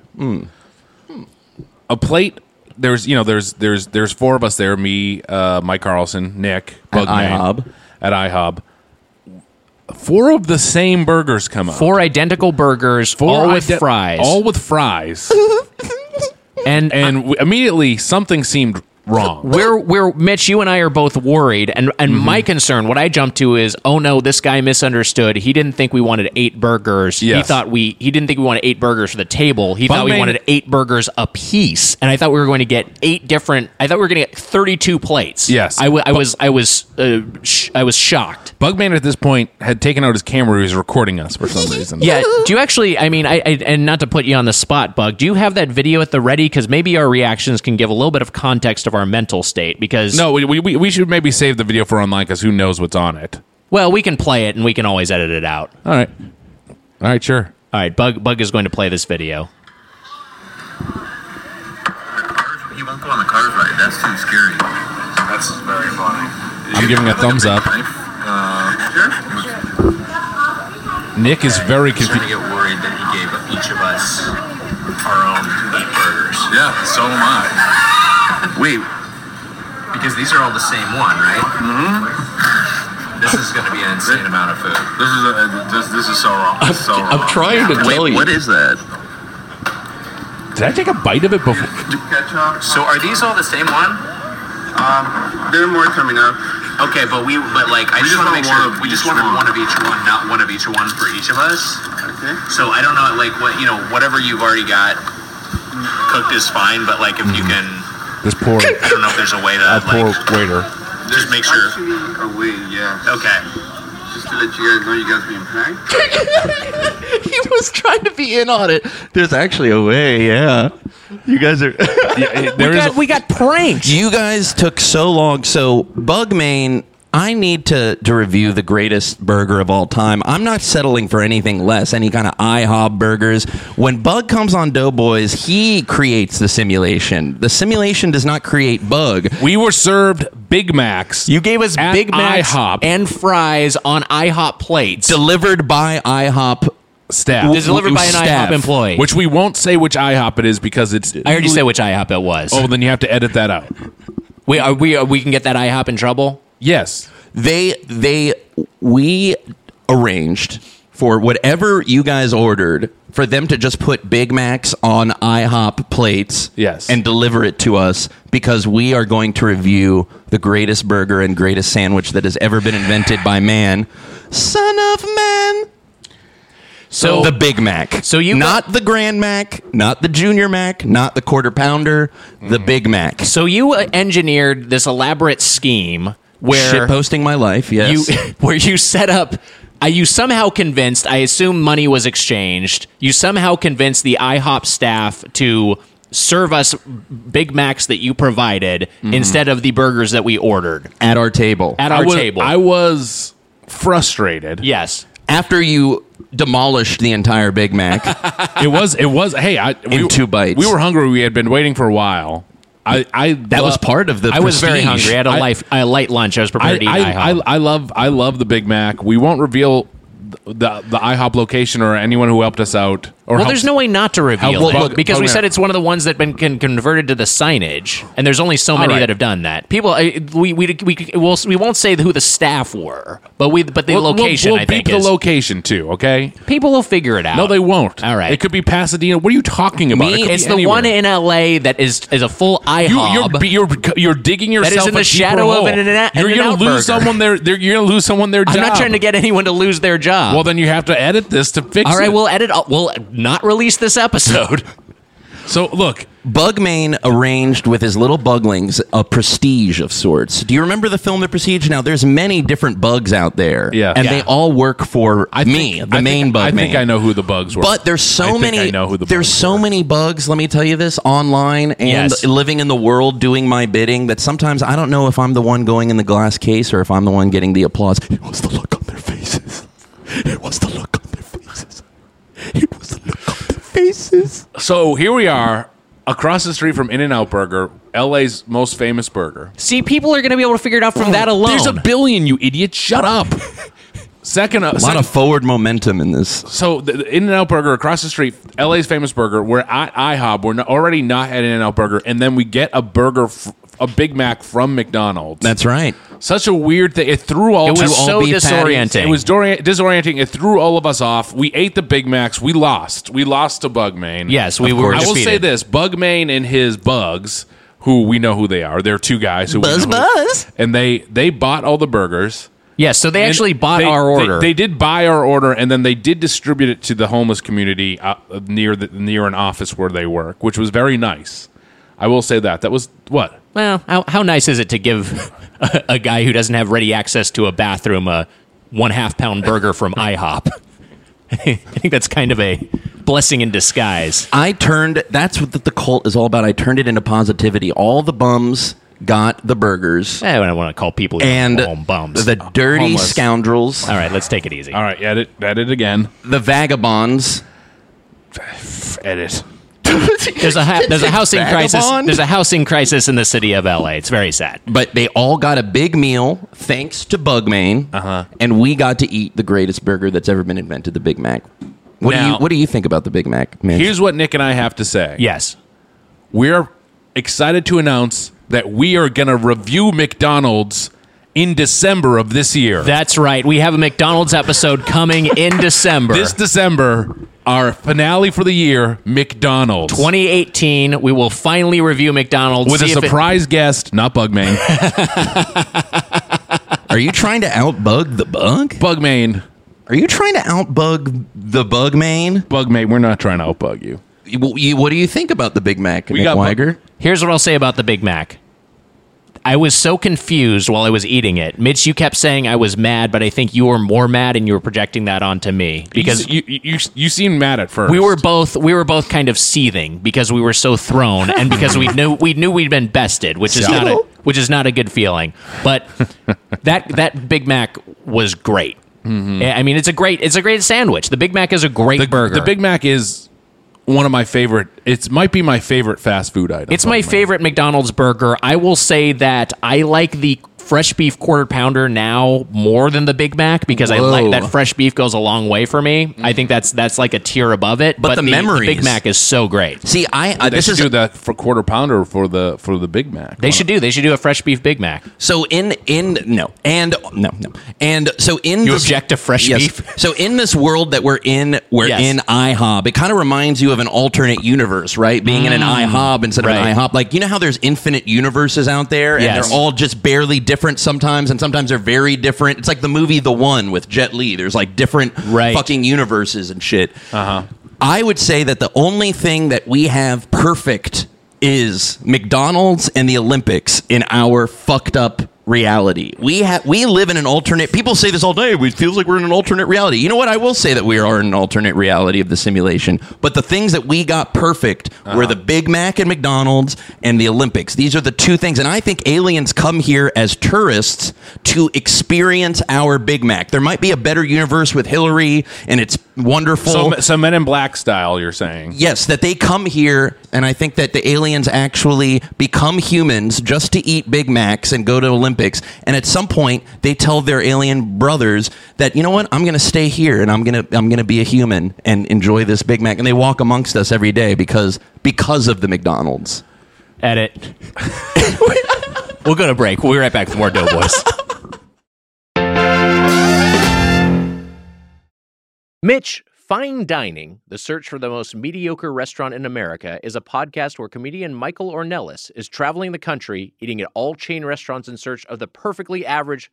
A plate. There's four of us there. Me, Mike Carlson, Nick, At Bugman, IHOB. At IHOB. Four of the same burgers come out. 4 identical burgers, all with fries. All with fries. and Immediately something seemed wrong. We're Mitch, you and I are both worried, and my concern, what I jumped to is, oh no, this guy misunderstood. He didn't think we wanted 8 burgers. Yes. He didn't think we wanted 8 burgers for the table. He thought we wanted 8 burgers a piece, and I thought we were going to get 8 different. I thought we were going to get 32 plates. Yes. I was shocked. Bugman at this point had taken out his camera. He was recording us for some reason. Yeah. Do you actually? I mean, I and not to put you on the spot, Bug. Do you have that video at the ready? Because maybe our reactions can give a little bit of context of our mental state. Because No, we should maybe save the video for online because who knows what's on it. well, we can play it and we can always edit it out. All right, sure. All right, Bug is going to play this video. He won't go on the cars ride. That's too scary. That's very funny. I'm giving a thumbs up. Sure. Nick is very Starting to confused. get worried that he gave each of us our own 8 burgers. Yeah, so am I. Wait, because these are all the same one, right? Mm-hmm. This is going to be an insane amount of food. This is so wrong. So wrong. I'm trying to tell you. What is that? Did I take a bite of it before? Ketchup. So are these all the same one? There are more coming up. Okay, but I just want to make sure we just wanted one of each one, not one of each one for each of us. Okay. So I don't know, whatever you've already got cooked is fine, but if you can, This poor, I don't know if there's a way to poor waiter. just make sure. Actually, a way, yeah. Okay. Just to let you guys know you guys being pranked. He was trying to be in on it. There's actually a way, yeah. You guys are. We got pranked. You guys took so long. So, Bugman, I need to review the greatest burger of all time. I'm not settling for anything less, any kind of IHOB burgers. When Bug comes on Doughboys, he creates the simulation. The simulation does not create Bug. We were served Big Macs. You gave us At Big Macs IHOP. and fries on IHOP plates. Delivered by IHOP staff. It's delivered by an Staff. IHOP employee. Which we won't say which IHOP it is because it's. I already said which IHOP it was. Oh, then you have to edit that out. We can get that IHOP in trouble? Yes. We arranged for whatever you guys ordered for them to just put Big Macs on IHOP plates, Yes. and deliver it to us because we are going to review the greatest burger and greatest sandwich that has ever been invented by man, Son of Man. So The Big Mac. So you not the Grand Mac, not the Junior Mac, not the Quarter Pounder, the Big Mac. So you engineered this elaborate scheme where Shit posting my life, yes. where you set up. You somehow convinced. I assume money was exchanged. You somehow convinced the IHOP staff to serve us Big Macs that you provided instead of the burgers that we ordered At our table. at our table. I was frustrated. Yes. After you demolished the entire Big Mac. It was. Hey, In 2 bites. We were hungry. We had been waiting for a while. That was part of the I was very prestige. hungry. I had a light lunch. I was prepared to eat IHOP. I love the Big Mac. We won't reveal the IHOP location or anyone who helped us out. Or Well, helped- there's no way not to reveal Well, it look, because we okay. said it's one of the ones that been converted to the signage, and there's only so many right. that have done that. People, we won't say who the staff were, but the location. We'll I think beep is the location too. Okay. people will figure it out. No, they won't. All right. It could be Pasadena. What are you talking about? It could It's be the anywhere. one in LA that is a full IHOP. You're digging yourself That is in the a deeper shadow of hole. an In-N-Out You're gonna burger. lose someone their. You're gonna lose someone their job. I'm not trying to get anyone to lose their job. Well, then you have to edit this to fix it. all right, we'll edit. Well, not release this episode. So look, Bugmain arranged with his little buglings a prestige of sorts. Do you remember the film The Prestige? Now, there's many different bugs out there, and they all work for main Bugmain. I think I know who the bugs were. But there's so many. I know who the there's bugs so were. many bugs. Let me tell you this: online and living in the world, doing my bidding. That sometimes I don't know if I'm the one going in the glass case or if I'm the one getting the applause. It was the look on their faces. It was the look on their faces. It was the look on their faces. So here we are, across the street from In-N-Out Burger, LA's most famous burger. See, people are going to be able to figure it out from that alone. There's a billion, you idiot. Shut up. Second, a lot of forward momentum in this. So the In-N-Out Burger across the street, LA's famous burger. We're at IHOB. We're already not at In-N-Out Burger, and then we get a burger, a Big Mac from McDonald's. That's right. Such a weird thing. It threw all. It was so disorienting. It was disorienting. It threw all of us off. We ate the Big Macs. We lost. We lost to Bugmain. Yes, we were. I will defeated. say this: Bugmain and his bugs, who we know who they are. They're two guys who Buzz, and they bought all the burgers. Yes, so they actually bought our order. They did buy our order, and then they did distribute it to the homeless community near an office where they work, which was very nice. I will say that. That was what? Well, how nice is it to give a guy who doesn't have ready access to a bathroom a 1/2 pound burger from IHOP? I think that's kind of a blessing in disguise. That's what the cult is all about. I turned it into positivity. All the bums got the burgers. I don't want to call people and home bums. The dirty Homeless. scoundrels. All right, let's take it easy. All right, edit again. The vagabonds. Edit. There's a housing crisis. Vagabond? There's a housing crisis in the city of LA. It's very sad. But they all got a big meal thanks to Bugmain, and we got to eat the greatest burger that's ever been invented, the Big Mac. What do you think about the Big Mac, Mitch? Here's what Nick and I have to say. Yes. We're excited to announce that we are going to review McDonald's in December of this year. That's right. We have a McDonald's episode coming in December. This December, our finale for the year, McDonald's. 2018, we will finally review McDonald's. With a surprise guest, not Bugmain. Are you trying to outbug the bug? Bugmain. Are you trying to outbug the Bugmain? Bugmain, we're not trying to outbug you. What do you think about the Big Mac, Nick got Weiger? Here's what I'll say about the Big Mac. I was so confused while I was eating it. Mitch, you kept saying I was mad, but I think you were more mad and you were projecting that onto me because you seemed mad at first. we were both kind of seething because we were so thrown and because we knew we'd been bested, which is not a good feeling. But that Big Mac was great. Mm-hmm. I mean, it's a great sandwich. The Big Mac is a great burger. The Big Mac is one of my favorite. It might be my favorite fast food item. It's my favorite McDonald's burger. I will say that I like the fresh beef quarter pounder now more than the Big Mac because I like that fresh beef goes a long way for me. I think that's like a tier above it. But the Big Mac is so great. See, They should do that for quarter pounder for the Big Mac. They should do a fresh beef Big Mac. So you object to fresh beef. So in this world that we're in IHOB. It kind of reminds you of an alternate universe, right? Being in an IHOB instead of an IHOP. Like, you know how there's infinite universes out there, and they're all just barely different sometimes, and sometimes they're very different. It's like the movie The One with Jet Li. There's like different fucking universes and shit. I would say that the only thing that we have perfect is McDonald's and the Olympics in our fucked up reality. We live in an alternate. People say this all day. It feels like we're in an alternate reality. You know what? I will say that we are in an alternate reality of the simulation. But the things that we got perfect were the Big Mac and McDonald's and the Olympics. These are the two things. And I think aliens come here as tourists to experience our Big Mac. There might be a better universe with Hillary, and it's wonderful. So Men in Black style, you're saying? Yes, that they come here, and I think that the aliens actually become humans just to eat Big Macs and go to Olympics. And at some point, they tell their alien brothers that, you know what, I'm going to stay here and I'm going to be a human and enjoy this Big Mac. And they walk amongst us every day because of the McDonald's. Edit. We'll go to break. We'll be right back with more Doughboys. Mitch, Fine Dining, the search for the most mediocre restaurant in America, is a podcast where comedian Michael Ornelas is traveling the country, eating at all chain restaurants in search of the perfectly average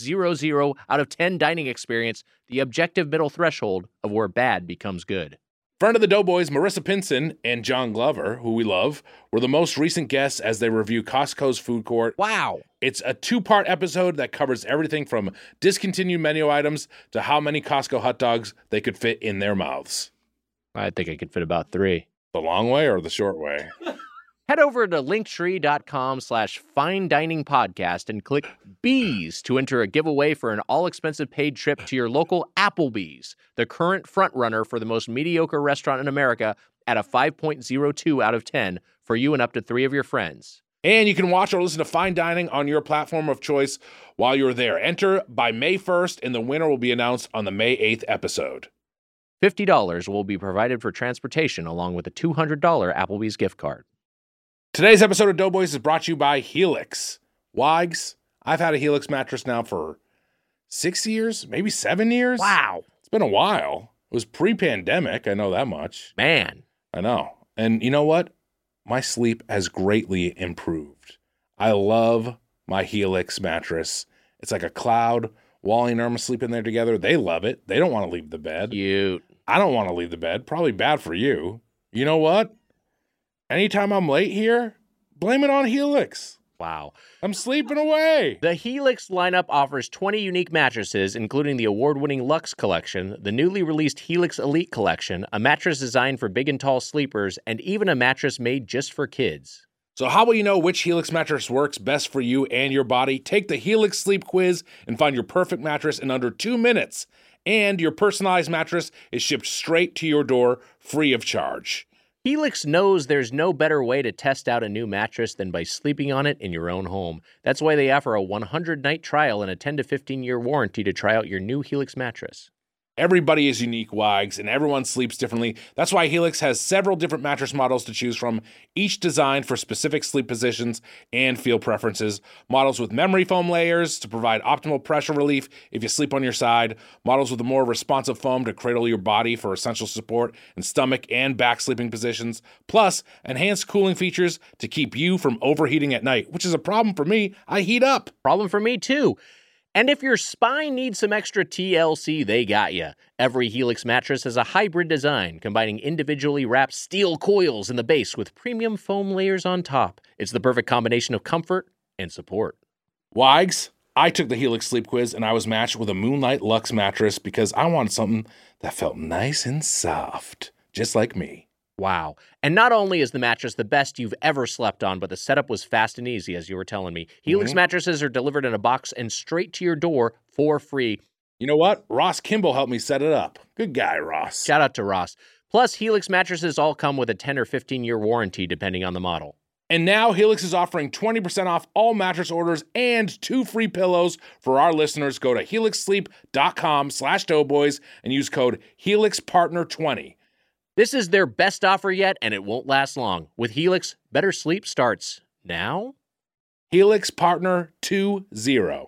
5.00 out of 10 dining experience, the objective middle threshold of where bad becomes good. Friend of the Doughboys, Marissa Pinson and John Glover, who we love, were the most recent guests as they review Costco's food court. Wow. It's a 2-part episode that covers everything from discontinued menu items to how many Costco hot dogs they could fit in their mouths. I think I could fit about 3. The long way or the short way? Head over to linktree.com/fine-dining-podcast and click Bees to enter a giveaway for an all-expensive paid trip to your local Applebee's, the current frontrunner for the most mediocre restaurant in America at a 5.02 out of 10 for you and up to 3 of your friends. And you can watch or listen to Fine Dining on your platform of choice while you're there. Enter by May 1st, and the winner will be announced on the May 8th episode. $50 will be provided for transportation along with a $200 Applebee's gift card. Today's episode of Doughboys is brought to you by Helix. Wags, I've had a Helix mattress now for 6 years, maybe 7 years. Wow. It's been a while. It was pre-pandemic, I know that much. Man. I know. And you know what? My sleep has greatly improved. I love my Helix mattress. It's like a cloud. Wally and Irma sleep in there together. They love it. They don't want to leave the bed. Cute. I don't want to leave the bed. Probably bad for you. You know what? Anytime I'm late here, blame it on Helix. Wow. I'm sleeping away. The Helix lineup offers 20 unique mattresses, including the award-winning Luxe Collection, the newly released Helix Elite Collection, a mattress designed for big and tall sleepers, and even a mattress made just for kids. So how will you know which Helix mattress works best for you and your body? Take the Helix Sleep Quiz and find your perfect mattress in under 2 minutes. And your personalized mattress is shipped straight to your door, free of charge. Helix knows there's no better way to test out a new mattress than by sleeping on it in your own home. That's why they offer a 100-night trial and a 10 to 15-year warranty to try out your new Helix mattress. Everybody is unique, Wags, and everyone sleeps differently. That's why Helix has several different mattress models to choose from, each designed for specific sleep positions and feel preferences. Models with memory foam layers to provide optimal pressure relief if you sleep on your side. Models with a more responsive foam to cradle your body for essential support in stomach and back sleeping positions. Plus, enhanced cooling features to keep you from overheating at night, which is a problem for me. I heat up. Problem for me, too. And if your spine needs some extra TLC, they got you. Every Helix mattress has a hybrid design, combining individually wrapped steel coils in the base with premium foam layers on top. It's the perfect combination of comfort and support. Wags, I took the Helix Sleep Quiz and I was matched with a Moonlight Luxe mattress because I wanted something that felt nice and soft, just like me. Wow. And not only is the mattress the best you've ever slept on, but the setup was fast and easy, as you were telling me. Helix mattresses are delivered in a box and straight to your door for free. You know what? Ross Kimball helped me set it up. Good guy, Ross. Shout out to Ross. Plus, Helix mattresses all come with a 10 or 15-year warranty, depending on the model. And now Helix is offering 20% off all mattress orders and 2 free pillows for our listeners. Go to helixsleep.com/doughboys and use code HelixPartner20. This is their best offer yet, and it won't last long. With Helix, better sleep starts now. Helix Partner 20.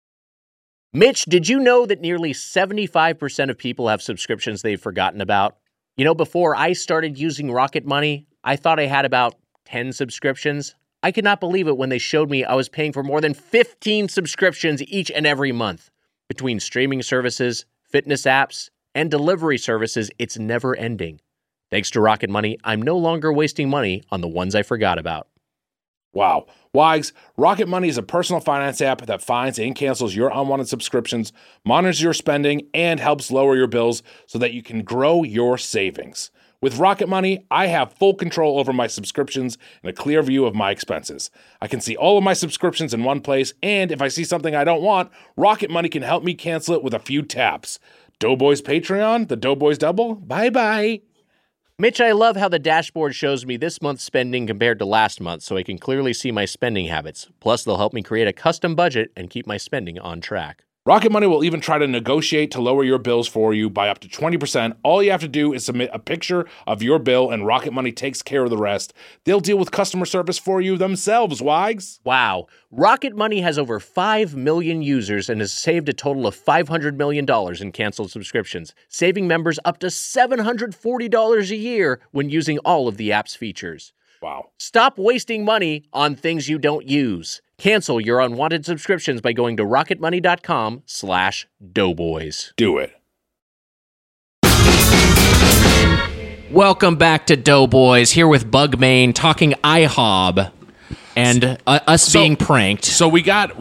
Mitch, did you know that nearly 75% of people have subscriptions they've forgotten about? You know, before I started using Rocket Money, I thought I had about 10 subscriptions. I could not believe it when they showed me I was paying for more than 15 subscriptions each and every month. Between streaming services, fitness apps, and delivery services, it's never ending. Thanks to Rocket Money, I'm no longer wasting money on the ones I forgot about. Wow. Wags, Rocket Money is a personal finance app that finds and cancels your unwanted subscriptions, monitors your spending, and helps lower your bills so that you can grow your savings. With Rocket Money, I have full control over my subscriptions and a clear view of my expenses. I can see all of my subscriptions in one place, and if I see something I don't want, Rocket Money can help me cancel it with a few taps. Doughboys Patreon, the Doughboys Double, bye-bye. Mitch, I love how the dashboard shows me this month's spending compared to last month so I can clearly see my spending habits. Plus, they'll help me create a custom budget and keep my spending on track. Rocket Money will even try to negotiate to lower your bills for you by up to 20%. All you have to do is submit a picture of your bill, and Rocket Money takes care of the rest. They'll deal with customer service for you themselves, Wags. Wow. Rocket Money has over 5 million users and has saved a total of $500 million in canceled subscriptions, saving members up to $740 a year when using all of the app's features. Wow. Stop wasting money on things you don't use. Cancel your unwanted subscriptions by going to rocketmoney.com/doughboys. Do it. Welcome back to Doughboys, here with Bugmain talking IHOB and us being pranked. So we got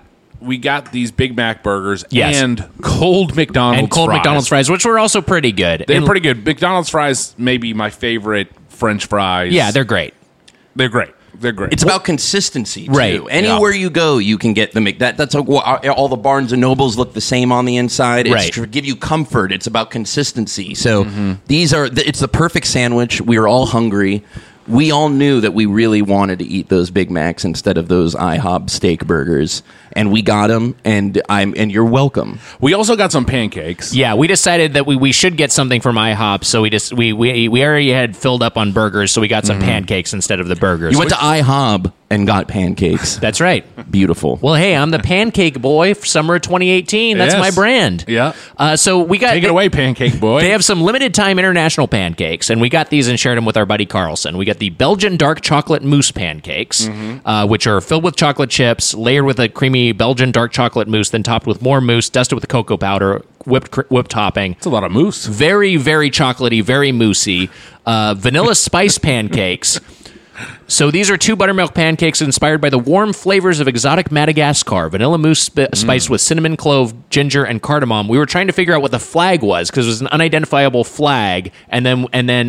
these Big Mac burgers Yes. and cold McDonald's fries. McDonald's fries, which were also pretty good. They're And- pretty good. McDonald's fries may be my favorite French fries. Yeah, they're great. They're great. They're great. It's about consistency, too. Right. Anywhere you go, you can get the that's all the Barnes and Nobles look the same on the inside. It's Right. to give you comfort. It's about consistency. So it's the perfect sandwich. We were all hungry. We all knew that we really wanted to eat those Big Macs instead of those IHOB steak burgers, and we got them. And you're welcome. We also got some pancakes. Yeah, we decided that we should get something from IHOP, so we already had filled up on burgers, so we got some pancakes instead of the burgers. You went to IHOB and got pancakes. That's right. Beautiful. Well, hey, I'm the pancake boy for summer 2018. That's Yes. my brand. Yeah. So we got Take it away, pancake boy. They have some limited time international pancakes, and we got these and shared them with our buddy Carlson. We got the Belgian dark chocolate mousse pancakes, which are filled with chocolate chips, layered with a creamy Belgian dark chocolate mousse, then topped with more mousse, dusted with cocoa powder, whipped topping. It's a lot of mousse. Very, very chocolatey, very moussey. Vanilla spice pancakes. So these are 2 buttermilk pancakes inspired by the warm flavors of exotic Madagascar. Vanilla mousse spiced with cinnamon, clove, ginger, and cardamom. We were trying to figure out what the flag was because it was an unidentifiable flag, and then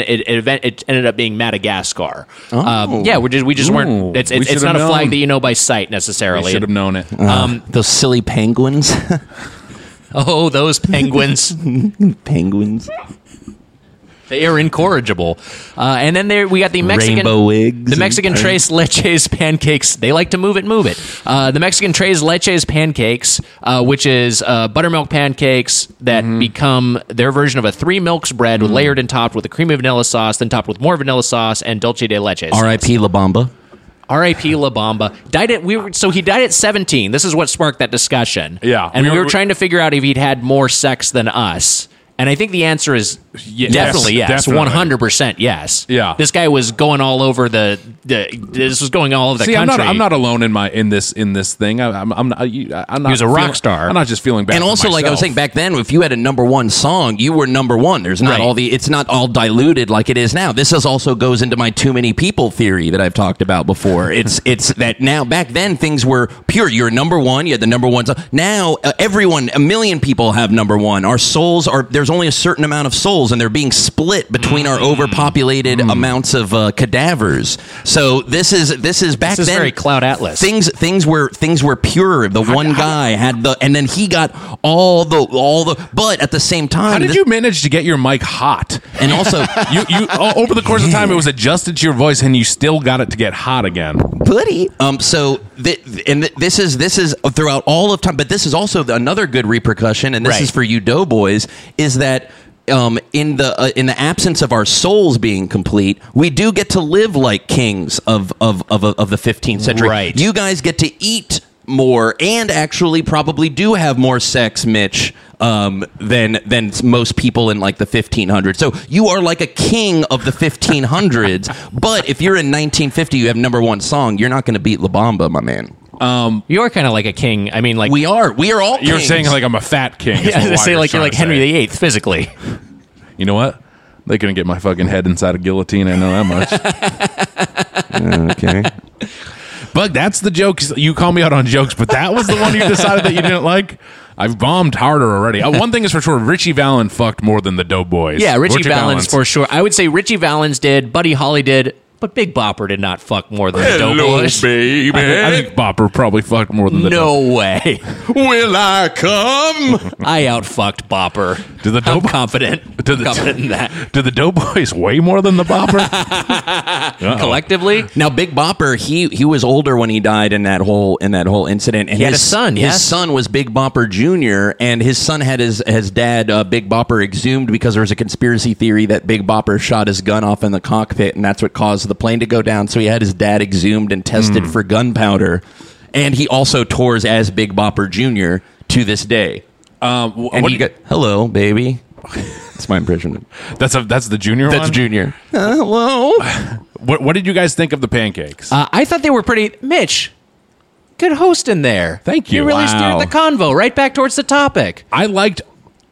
it ended up being Madagascar. Yeah, we just weren't. It's we not should've a flag known. that you know by sight We necessarily. should have known it. Those silly penguins. Oh, those penguins. Penguins. They are incorrigible. And then we got the Mexican Rainbow wigs. The Mexican Tres Leches pancakes. They like to move it. The Mexican Tres Leches pancakes, which is buttermilk pancakes that become their version of a 3 milks bread, layered and topped with a creamy vanilla sauce, then topped with more vanilla sauce and dulce de leche. R.I.P. La Bamba. R.I.P. La Bamba. He died at 17. This is what sparked that discussion. Yeah. And we were trying to figure out if he'd had more sex than us. And I think the answer is definitely yes. definitely. 100% yes. Yeah. This guy was going all over this was going all over the See, country. I'm not alone in this thing. I'm not. He was a rock star. I'm not just feeling bad. And for also, like I was myself. saying back then, if you had a number 1 song, you were number 1. There's not Right. it's not all diluted like it is now. This also goes into my too many people theory that I've talked about before. It's that now back then things were pure. You're number 1. You had the number 1 song. Now everyone, a million people have number 1. Our souls there's only a certain amount of souls, and they're being split between our overpopulated amounts of cadavers. So this is back This is then. very Cloud Atlas. Things were pure. The one guy had and then he got all the. But at the same time, How did you manage to get your mic hot? And also, you over the course of time, it was adjusted to your voice, and you still got it to get hot again. buddy. This is throughout all of time, but this is also another good repercussion, and this is for you doughboys, is that. In the absence of our souls being complete, we do get to live like kings of the 15th century. Right. You guys get to eat more and actually probably do have more sex, Mitch, than most people in like the 1500s. So you are like a king of the 1500s. But if you're in 1950, you have number 1 song, you're not going to beat La Bamba, my man. You're kind of like a king. I mean, like We are all You're kings. saying like I'm a fat king. is I was what gonna say you're like you're trying like to Henry say. VIII physically. You know what? They couldn't get my fucking head inside a guillotine. I know that much. Okay. But that's the joke. You call me out on jokes, but that was the one you decided that you didn't like. I've bombed harder already. One thing is for sure, Richie Valens fucked more than the Doughboys. Yeah, Richie Valens for sure. I would say Richie Valens did, Buddy Holly did, but Big Bopper did not fuck more than the Doughboys. baby. I think Bopper probably fucked more than the No way. Will I come? I outfucked Bopper. Did the I'm Doughboy- confident. Did the- confident in that. Did the Doughboys weigh more than the Bopper? Collectively, Now, Big Bopper, he was older when he died in that whole incident. And He had a son, His yes. son was Big Bopper Jr., and his son had his dad, Big Bopper, exhumed because there was a conspiracy theory that Big Bopper shot his gun off in the cockpit, and that's what caused the plane to go down. So he had his dad exhumed and tested for gunpowder, and he also tours as Big Bopper Jr. to this day. And he got hello, baby. That's my impression. That's the junior one? That's Junior. Hello. What did you guys think of the pancakes? I thought they were pretty. Mitch, good host in there. Thank you. You really Wow. steered the convo right back towards the topic. I liked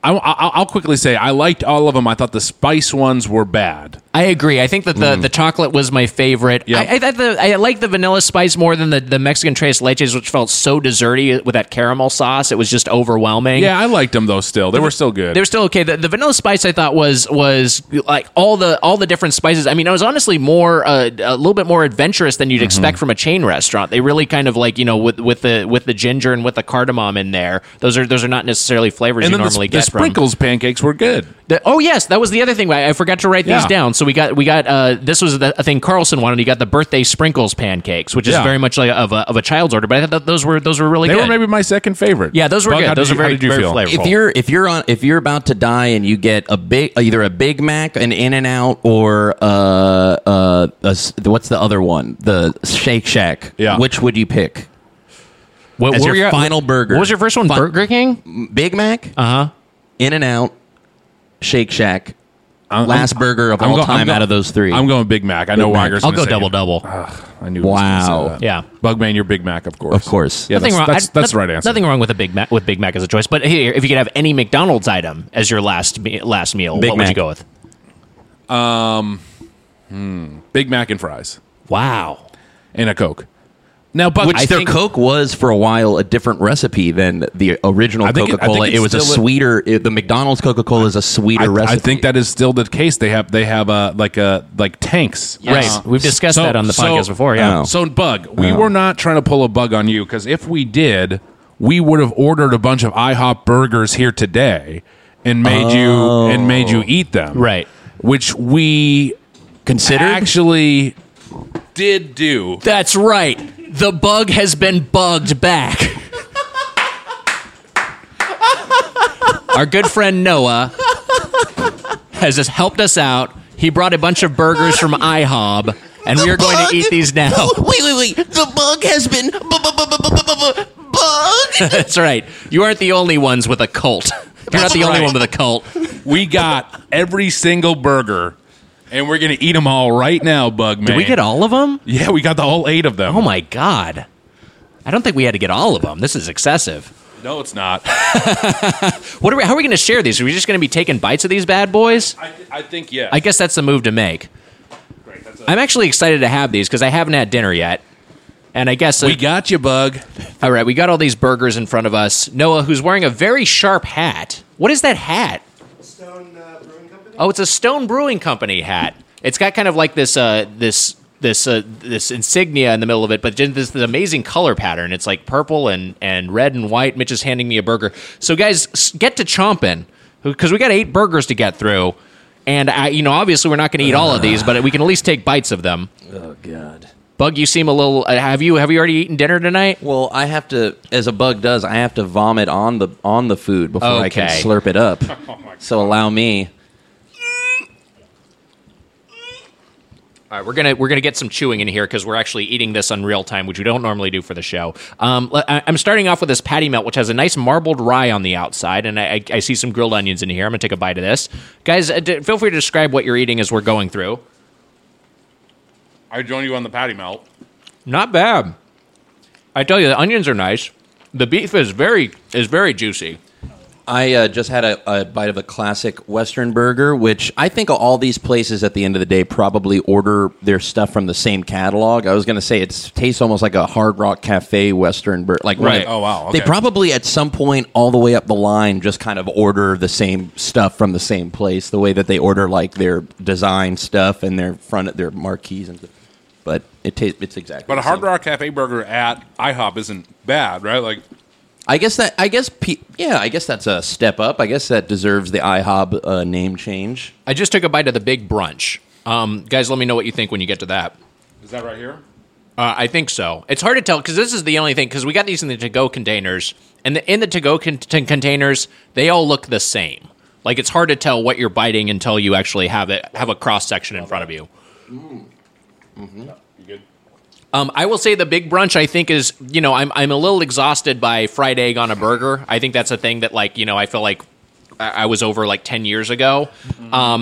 I'll quickly say I liked all of them. I thought the spice ones were bad. I agree. I think that the chocolate was my favorite. Yeah. I like the vanilla spice more than the Mexican tres leches, which felt so desserty with that caramel sauce. It was just overwhelming. Yeah, I liked them though. Still, they were still good. They were still okay. The vanilla spice I thought was like all the different spices. I mean, it was honestly more a little bit more adventurous than you'd expect from a chain restaurant. They really kind of like with the ginger and with the cardamom in there. Those are not necessarily flavors and you then normally the get from. sprinkles pancakes were good. Oh yes, that was the other thing. I forgot to write these down. So we got this was a thing Carlson wanted. He got the birthday sprinkles pancakes, which is very much like of a child's order. But I thought those were really good. They were maybe my second favorite. Yeah, those were good. Those are very flavorful. If you're about to die and you get either a Big Mac, an In-N-Out, or what's the other one? The Shake Shack. Yeah. Which would you pick? What as were your final burger? What was your first one? Burger King? Big Mac? Uh-huh. In-N-Out, Shake Shack. Last burger of all time out of those three. I'm going Big Mac. I know why you're I'll go say double. I knew. Wow. Yeah. Bugman, you're Big Mac, of course. Of course. Yeah, nothing wrong. That's the right answer. Nothing wrong with Big Mac as a choice. But here, if you could have any McDonald's item as your last meal, what would you go with? Big Mac and fries. Wow. And a Coke. Now, which their Coke was for a while a different recipe than the original Coca-Cola. It was a sweeter. The McDonald's Coca-Cola is a sweeter recipe. I think that is still the case. They have like tanks. Yes. Right. We've discussed that on the podcast before. Yeah. So Bug, we were not trying to pull a bug on you because if we did, we would have ordered a bunch of IHOP burgers here today and made you eat them. Right. Which we considered actually did do. That's right. The bug has been bugged back. Our good friend Noah has just helped us out. He brought a bunch of burgers from IHOB, and we are going to eat these now. Wait. The bug has been bugged. That's right. You aren't the only ones with a cult. You're not the only one with a cult. We got every single burger. And we're going to eat them all right now, Bugman. Did we get all of them? Yeah, we got all 8 of them. Oh, my God. I don't think we had to get all of them. This is excessive. No, it's not. How are we going to share these? Are we just going to be taking bites of these bad boys? I think, yes. I guess that's the move to make. Great. I'm actually excited to have these because I haven't had dinner yet. And I guess... we got you, Bug. All right, we got all these burgers in front of us. Noah, who's wearing a very sharp hat. What is that hat? Oh, it's a Stone Brewing Company hat. It's got kind of like this insignia in the middle of it, but this amazing color pattern. It's like purple and red and white. Mitch is handing me a burger. So, guys, get to chomping because we got 8 burgers to get through, and obviously we're not going to eat all of these, but we can at least take bites of them. Oh God. Bug, you seem a little. Have you already eaten dinner tonight? Well, I have to, as a bug does, I have to vomit on the food before I can slurp it up. So allow me. All right, we're gonna get some chewing in here because we're actually eating this on real time, which we don't normally do for the show. I'm starting off with this patty melt, which has a nice marbled rye on the outside, and I see some grilled onions in here. I'm gonna take a bite of this, guys. Feel free to describe what you're eating as we're going through. I join you on the patty melt. Not bad. I tell you, the onions are nice. The beef is very juicy. I just had a bite of a classic Western burger, which I think all these places at the end of the day probably order their stuff from the same catalog. I was going to say it tastes almost like a Hard Rock Cafe Western burger. Like, right. Oh, wow. Okay. They probably at some point all the way up the line just kind of order the same stuff from the same place, the way that they order like their design stuff and their marquees and stuff. But it's exactly. But a Hard Rock Cafe burger at IHOP isn't bad, right? Like, I guess that's a step up. I guess that deserves the IHOB name change. I just took a bite of the big brunch. Guys, let me know what you think when you get to that. Is that right here? I think so. It's hard to tell because this is the only thing, because we got these in the to-go containers, and in the to-go containers, they all look the same. Like, it's hard to tell what you're biting until you actually have a cross-section in front of you. Mm-hmm. You good? I will say the big brunch, I think, is, I'm a little exhausted by fried egg on a burger. I think that's a thing that, I feel like I was over 10 years ago. Mm-hmm.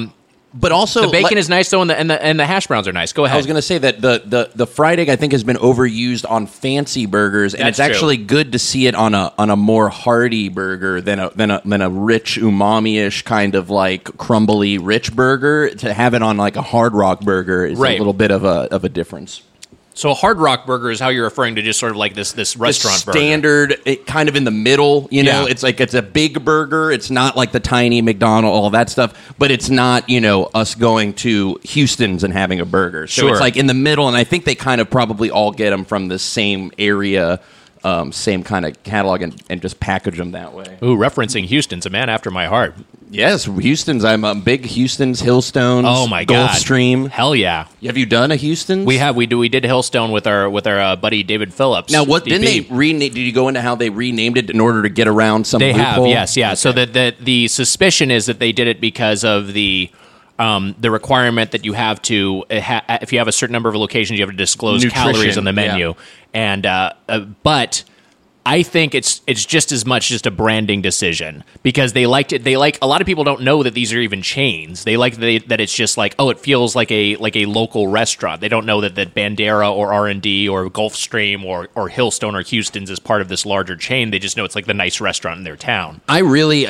But also, The bacon is nice though, and the hash browns are nice. Go ahead. I was going to say that the fried egg I think has been overused on fancy burgers, and That's it's actually good to see it on a more hearty burger than a rich umami-ish kind of like crumbly rich burger. To have it on like a Hard Rock burger is a little bit of a difference. So a Hard Rock burger is how you're referring to just sort of like this restaurant burger. Standard, kind of in the middle, you know. Yeah. It's like it's a big burger. It's not like the tiny McDonald's, all that stuff. But it's not, us going to Houston's and having a burger. So Sure. it's like in the middle, and I think they kind of probably all get them from the same area, same kind of catalog, and just package them that way. Ooh, referencing Houston's, a man after my heart. Yes, Houston's. I'm a big Houston's, Hillstones. Oh my God, Gulfstream. Hell yeah. Have you done a Houston's? We have. We did Hillstone with our buddy David Phillips. Now, what DB. didn't they rename? Did you go into how they renamed it in order to get around some? They have, loophole? yes, yeah. So the suspicion is that they did it because of the requirement that you have to if you have a certain number of locations, you have to disclose Nutrition, calories on the menu, and but. I think it's just as much just a branding decision because they liked it. They like a lot of people don't know that these are even chains. They like that it's just like, oh, it feels like a local restaurant. They don't know that Bandera or R&D or Gulfstream or Hillstone or Houston's is part of this larger chain. They just know it's like the nice restaurant in their town. I really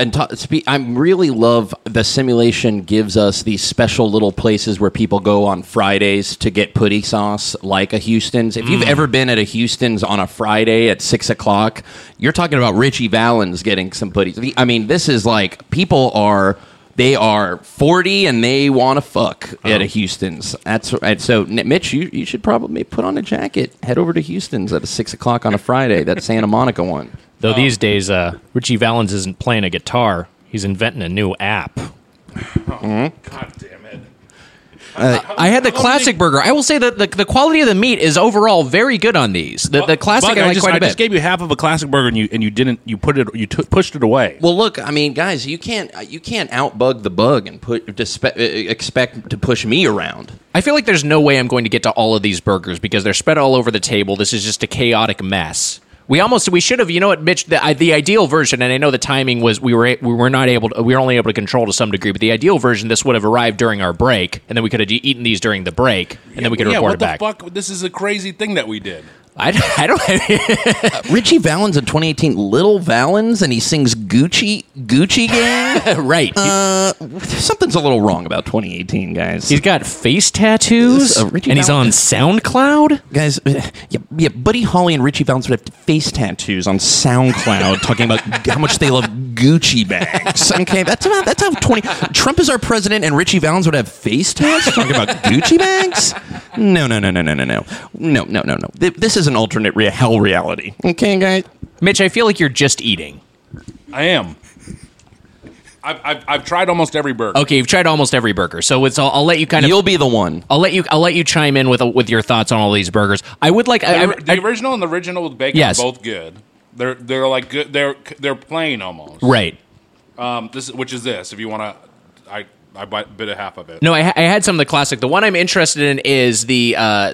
love the simulation gives us these special little places where people go on Fridays to get putty sauce, like a Houston's. If you've ever been at a Houston's on a Friday at 6:00. You're talking about Richie Valens getting some putty. I mean, this is like people are 40 and they want to fuck at a Houston's. That's right. So, Mitch, you should probably put on a jacket, head over to Houston's at 6:00 on a Friday. That Santa Monica one. Though these days, Richie Valens isn't playing a guitar; he's inventing a new app. God damn it. I had the classic burger. I will say that the quality of the meat is overall very good on these. The classic Bug, I like quite a I bit. just gave you half of a classic burger and you pushed it away. Well, look, I mean, guys, you can't outbug the bug and expect to push me around. I feel like there's no way I'm going to get to all of these burgers because they're spread all over the table. This is just a chaotic mess. We should have, you know what, Mitch, the ideal version, and I know the timing was we were only able to control to some degree, but the ideal version, this would have arrived during our break, and then we could have eaten these during the break, and then we could record it back. What the fuck? This is a crazy thing that we did. I don't. Richie Valens in 2018, Little Valens, and he sings Gucci Gang. Right. Something's a little wrong about 2018, guys. He's got face tattoos, and he's on SoundCloud. Guys, yeah, Buddy Holly and Richie Valens would have face tattoos on SoundCloud talking about how much they love Gucci bags. Okay, that's how 20. Trump is our president, and Richie Valens would have face tats talking about Gucci bags. No. This is an alternate hell reality. Okay, guys. Mitch, I feel like you're just eating. I am. I've tried almost every burger. Okay, you've tried almost every burger, so I'll let you kind of. You'll be the one. I'll let you chime in with your thoughts on all these burgers. I would like the original and the original with bacon Yes. are both good. They're like good. They're plain almost. Right. Which is this? If you want to, I bit a half of it. No, I had some of the classic. The one I'm interested in is the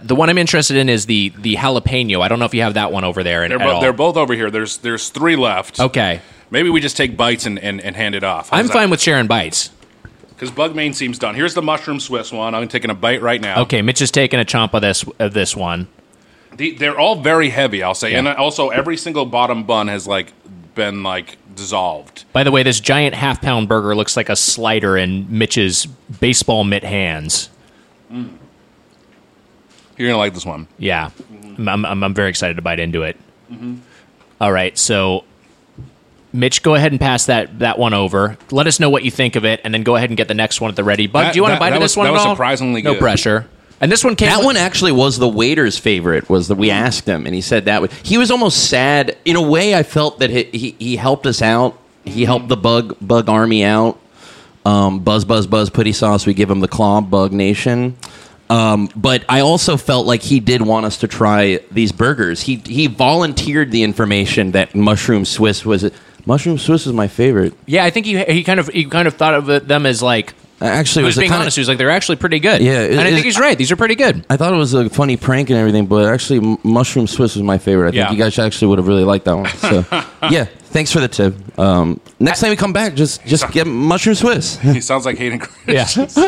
jalapeno. I don't know if you have that one over there. They're both over here. There's 3 left. Okay. Maybe we just take bites and hand it off. I'm fine with sharing bites. Because Bugmain seems done. Here's the mushroom Swiss one. I'm taking a bite right now. Okay, Mitch is taking a chomp of this one. They're all very heavy, I'll say. Yeah. And also, every single bottom bun has been dissolved. By the way, this giant half-pound burger looks like a slider in Mitch's baseball mitt hands. You're gonna like this one. Yeah, I'm very excited to bite into it. All right, so Mitch, go ahead and pass that one over. Let us know what you think of it, and then go ahead and get the next one at the ready. Bug, do you want to bite into this one at all? That was surprisingly good. No pressure. And this one came. That one actually was the waiter's favorite. We asked him, and he said he was almost sad in a way. I felt that he helped us out. He helped the bug army out. Buzz putty sauce. We give him the claw, Bug Nation. But I also felt like he did want us to try these burgers. He volunteered the information that mushroom Swiss was my favorite. Yeah, I think he kind of thought of them as like. Actually, he was being honest. He was like, they're actually pretty good. Yeah, and I think he's right. These are pretty good. I thought it was a funny prank and everything, but actually, Mushroom Swiss was my favorite. I think you guys actually would have really liked that one. So, yeah, thanks for the tip. Next time we come back, just get Mushroom Swiss. He sounds like Hayden Christensen. Yeah.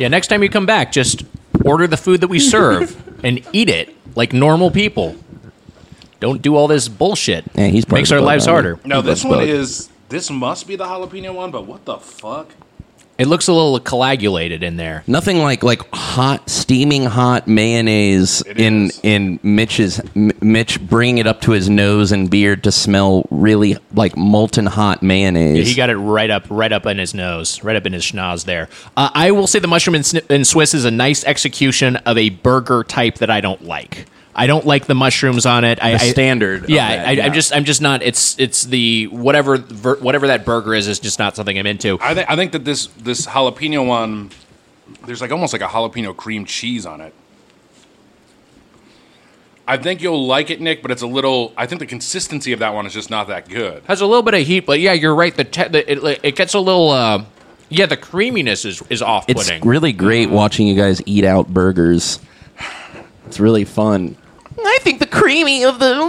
Yeah, next time you come back, just order the food that we serve and eat it like normal people. Don't do all this bullshit. Yeah, he's part makes of our the lives bug, harder. No, this one is. This must be the jalapeno one, but what the fuck? It looks a little coagulated in there. Nothing like hot, steaming hot mayonnaise in Mitch bringing it up to his nose and beard to smell really like molten hot mayonnaise. Yeah, he got it right up in his nose, right up in his schnoz there. I will say the mushroom in Swiss is a nice execution of a burger type that I don't like. I don't like the mushrooms on it. Standard. Yeah, I'm just not. It's the whatever that burger is just not something I'm into. I think that this jalapeno one, there's like almost like a jalapeno cream cheese on it. I think you'll like it, Nick, but it's a little. I think the consistency of that one is just not that good. Has a little bit of heat, but yeah, you're right. It gets a little. Yeah, the creaminess is off-putting. It's really great watching you guys eat out burgers. It's really fun. I think the creamy of the.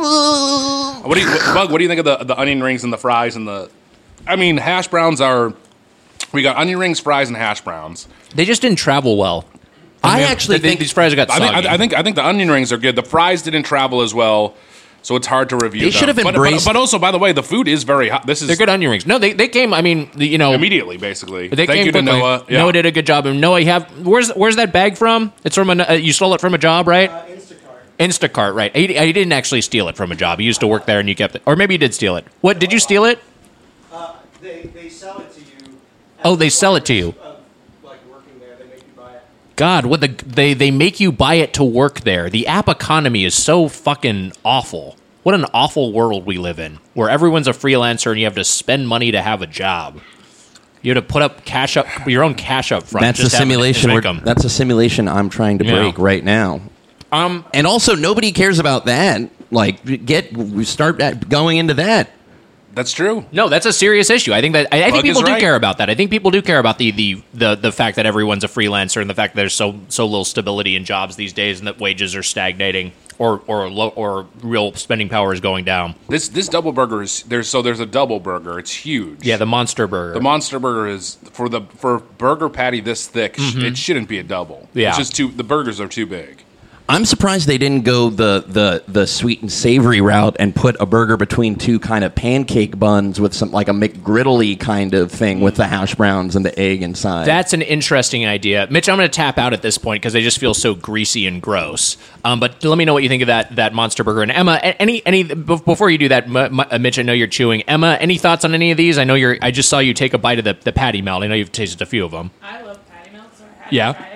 Bug, what do you think of the onion rings and the fries and the? I mean, hash browns are. We got onion rings, fries, and hash browns. They just didn't travel well. I actually think these fries got soggy. I think the onion rings are good. The fries didn't travel as well, so it's hard to review. They should have embraced. But also, by the way, the food is very hot. They're good onion rings. No, they came. I mean, immediately, basically. They Thank came you to quickly. Noah. Yeah. Noah did a good job. And Noah, where's that bag from? It's from you stole it from a job, right? Instacart, right? He didn't actually steal it from a job. He used to work there, and you kept it. Or maybe you did steal it. What did you steal it? They sell it to you. Oh, they sell it to you. Like working there, they make you buy it. God, they make you buy it to work there. The app economy is so fucking awful. What an awful world we live in, where everyone's a freelancer and you have to spend money to have a job. You have to put up your own cash up front. That's a simulation. That's a simulation I'm trying to break right now. And also, nobody cares about that. Like, we start going into that. That's true. No, that's a serious issue. I think think people do care about that. I think people do care about the fact that everyone's a freelancer and the fact that there's so little stability in jobs these days and that wages are stagnating or real spending power is going down. This double burger there's a double burger. It's huge. Yeah, the Monster Burger. The Monster Burger is for a burger patty this thick. It shouldn't be a double. Yeah, it's just the burgers are too big. I'm surprised they didn't go the sweet and savory route and put a burger between two kind of pancake buns with some like a McGriddle-y kind of thing with the hash browns and the egg inside. That's an interesting idea. Mitch, I'm going to tap out at this point because they just feel so greasy and gross. But let me know what you think of that Monster Burger. And Emma, any before you do that, Mitch, I know you're chewing. Emma, any thoughts on any of these? I just saw you take a bite of the patty melt. I know you've tasted a few of them. I love patty melt, so I had to try it.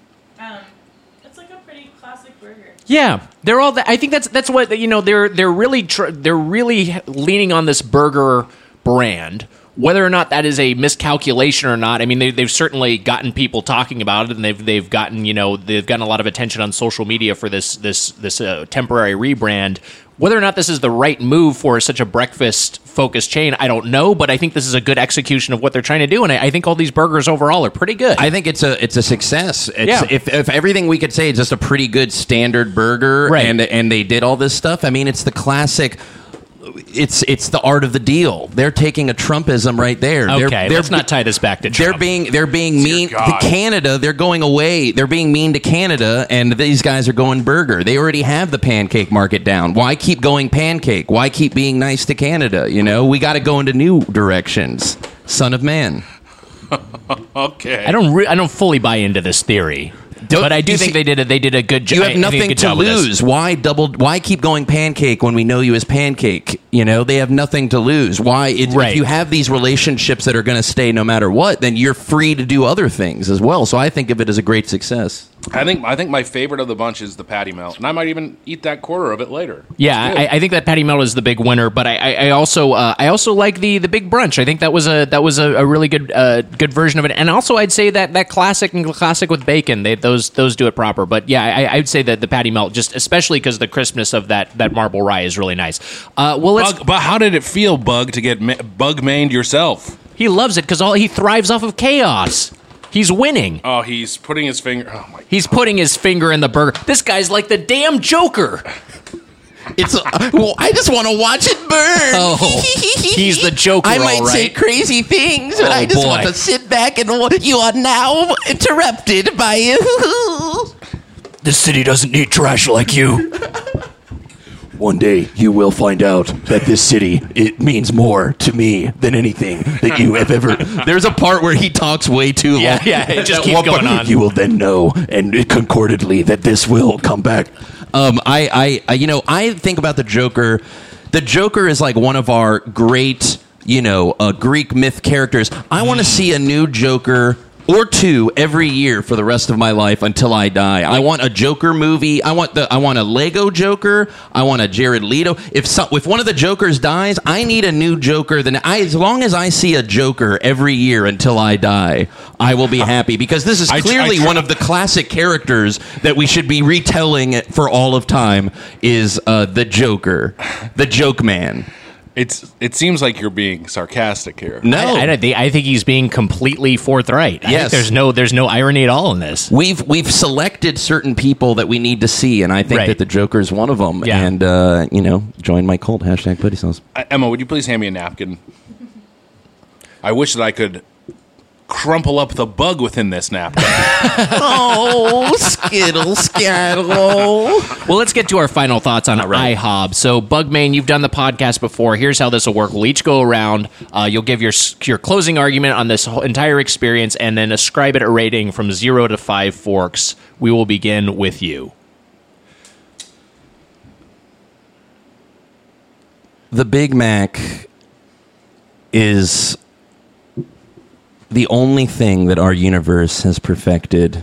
Yeah, they're all. I think that's what They're really leaning on this burger brand. Whether or not that is a miscalculation or not, I mean, they've certainly gotten people talking about it, and they've gotten a lot of attention on social media for this temporary rebrand. Whether or not this is the right move for such a breakfast-focused chain, I don't know, but I think this is a good execution of what they're trying to do, and I think all these burgers overall are pretty good. I think it's a success. If everything we could say is just a pretty good standard burger, right. and they did all this stuff, I mean, it's the classic. It's the art of the deal. They're taking a Trumpism right there. Okay, let's not tie this back to Trump. They're being mean to Canada. They're going away. They're being mean to Canada, and these guys are going burger. They already have the pancake market down. Why keep going pancake? Why keep being nice to Canada? We got to go into new directions. Son of man. Okay. I don't fully buy into this theory. But I do think they did a good job. You have nothing to lose. Why keep going pancake when we know you as pancake? They have nothing to lose. Why? If you have these relationships that are going to stay no matter what, then you're free to do other things as well. So I think of it as a great success. I think my favorite of the bunch is the patty melt, and I might even eat that quarter of it later. Yeah, I think that patty melt is the big winner. But I also like the big brunch. I think that was a really good version of it. And also I'd say that classic with bacon. Those do it proper. But yeah, I'd say that the patty melt, just especially because the crispness of that marble rye is really nice. But how did it feel, Bug, to get bug-mained yourself? He loves it because he thrives off of chaos. He's winning. Oh, he's putting his finger. Oh my! He's putting his finger in the burger. This guy's like the damn Joker. I just want to watch it burn. Oh, he's the Joker, I might all say right. crazy things, but Oh, I just boy. want to sit back and you are now interrupted by This city doesn't need trash like you. One day you will find out that this city, it means more to me than anything that you have ever. There's a part where he talks way too long. Yeah, it just At keeps one going point- on. You will then know, and concordantly, that this will come back. I think about the Joker. The Joker is like one of our great, Greek myth characters. I want to see a new Joker or two every year for the rest of my life until I die. I want a Joker movie. I want a Lego Joker. I want a Jared Leto. If one of the Jokers dies, I need a new Joker. As long as I see a Joker every year until I die, I will be happy because this is clearly one of the classic characters that we should be retelling for all of time. Is the Joker, the Joke Man. It seems like you're being sarcastic here. No, I think he's being completely forthright. I Yes. think there's no irony at all in this. We've selected certain people that we need to see, and I think Right. that the Joker is one of them. Yeah. And join my cult. # Putty Sauce. Emma, would you please hand me a napkin? I wish that I could crumple up the bug within this napkin. Oh, skittle scattle. Well, let's get to our final thoughts on IHOB. So, Bugman, you've done the podcast before. Here's how this will work. We'll each go around. You'll give your closing argument on this whole entire experience and then ascribe it a rating from 0 to 5 forks. We will begin with you. The Big Mac is the only thing that our universe has perfected.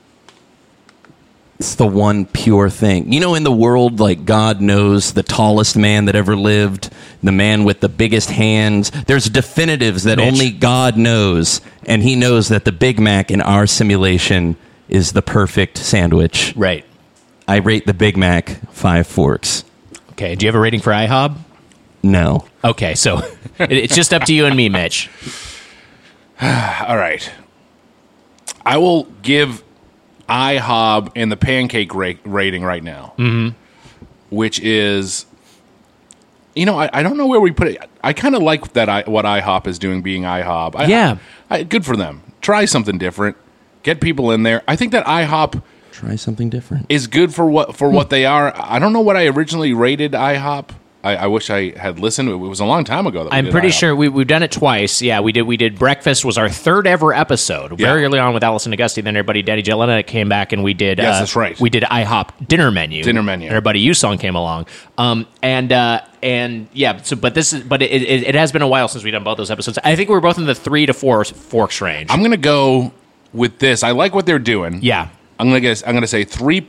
It's the one pure thing. In the world, like, God knows the tallest man that ever lived, the man with the biggest hands. There's definitives that only God knows, and he knows that the Big Mac in our simulation is the perfect sandwich. Right. I rate the Big Mac 5 forks. Okay. Do you have a rating for IHOB? No. Okay. So, it's just up to you and me, Mitch. All right. I will give IHOB and the pancake rating right now, which is, I don't know where we put it. I kind of like that. What IHOP is doing, being IHOB. Yeah. Good for them. Try something different. Get people in there. I think that IHOP Try something different. is good for what they are. I don't know what I originally rated IHOP. I wish I had listened. It was a long time ago. That we I'm did pretty IHOP. sure we've done it twice. Yeah, we did. Breakfast was our third ever episode. Very early on with Allison Augusti. Then everybody, Daddy Jelena came back and we did. Yes, that's right. We did IHOP dinner menu. Dinner menu. And everybody, U-Song came along. And yeah. So, but it has been a while since we've done both those episodes. I think we're both in the 3 to 4 forks range. I'm gonna go with this. I like what they're doing. Yeah. I'm gonna say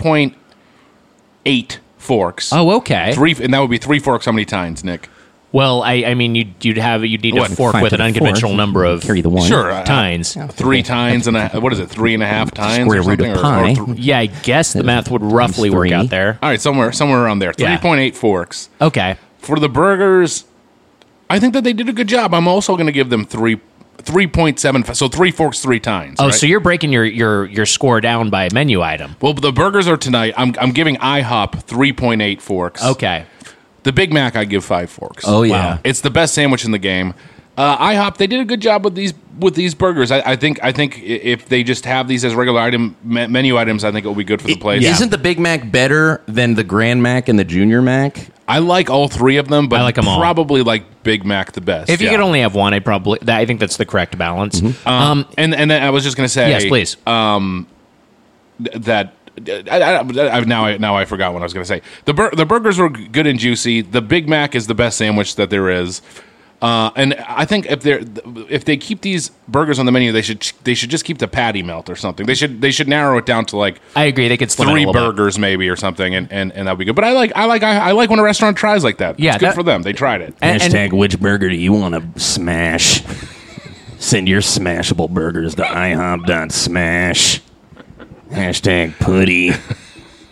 3.8 forks. Oh, okay. And that would be 3 forks. How many tines, Nick? Well, I mean, you'd need What, a fork 5 with to an the unconventional 4. number of Carry the 1. Sure, tines. 3 tines and what is it? 3.5 tines Square or root something? of pi. Yeah, I guess the math would roughly work 3. out there. All right, somewhere around there. Yeah. 3.8 forks Okay. for the burgers. I think that they did a good job. I'm also going to give them 3.7. So 3 forks, 3 tines. Oh, right? so you're breaking your score down by menu item. Well, the burgers are tonight. I'm giving IHOP 3.8 forks. Okay. The Big Mac, I give 5 forks. Oh, yeah. It's the best sandwich in the game. IHOP, they did a good job with these burgers. I think if they just have these as regular menu items, I think it will be good for the place. Isn't the Big Mac better than the Grand Mac and the Junior Mac? I like all 3 of them, but I like 'em all. probably like Big Mac the best. If you yeah. could only have one, I think that's the correct balance. and then I was just going to say, Yes, please. That. Now I forgot what I was going to say. The burgers were good and juicy. The Big Mac is the best sandwich that there is, and I think if they keep these burgers on the menu, they should just keep the patty melt or something. They should narrow it down to like I agree. They could slim it a 3 little bit. burgers maybe or something, and that'd be good. But I like when a restaurant tries like that. Yeah, it's good that- for them. They tried it. Hashtag which burger do you want to smash? Send your smashable burgers to IHOP.smash. Hashtag putty.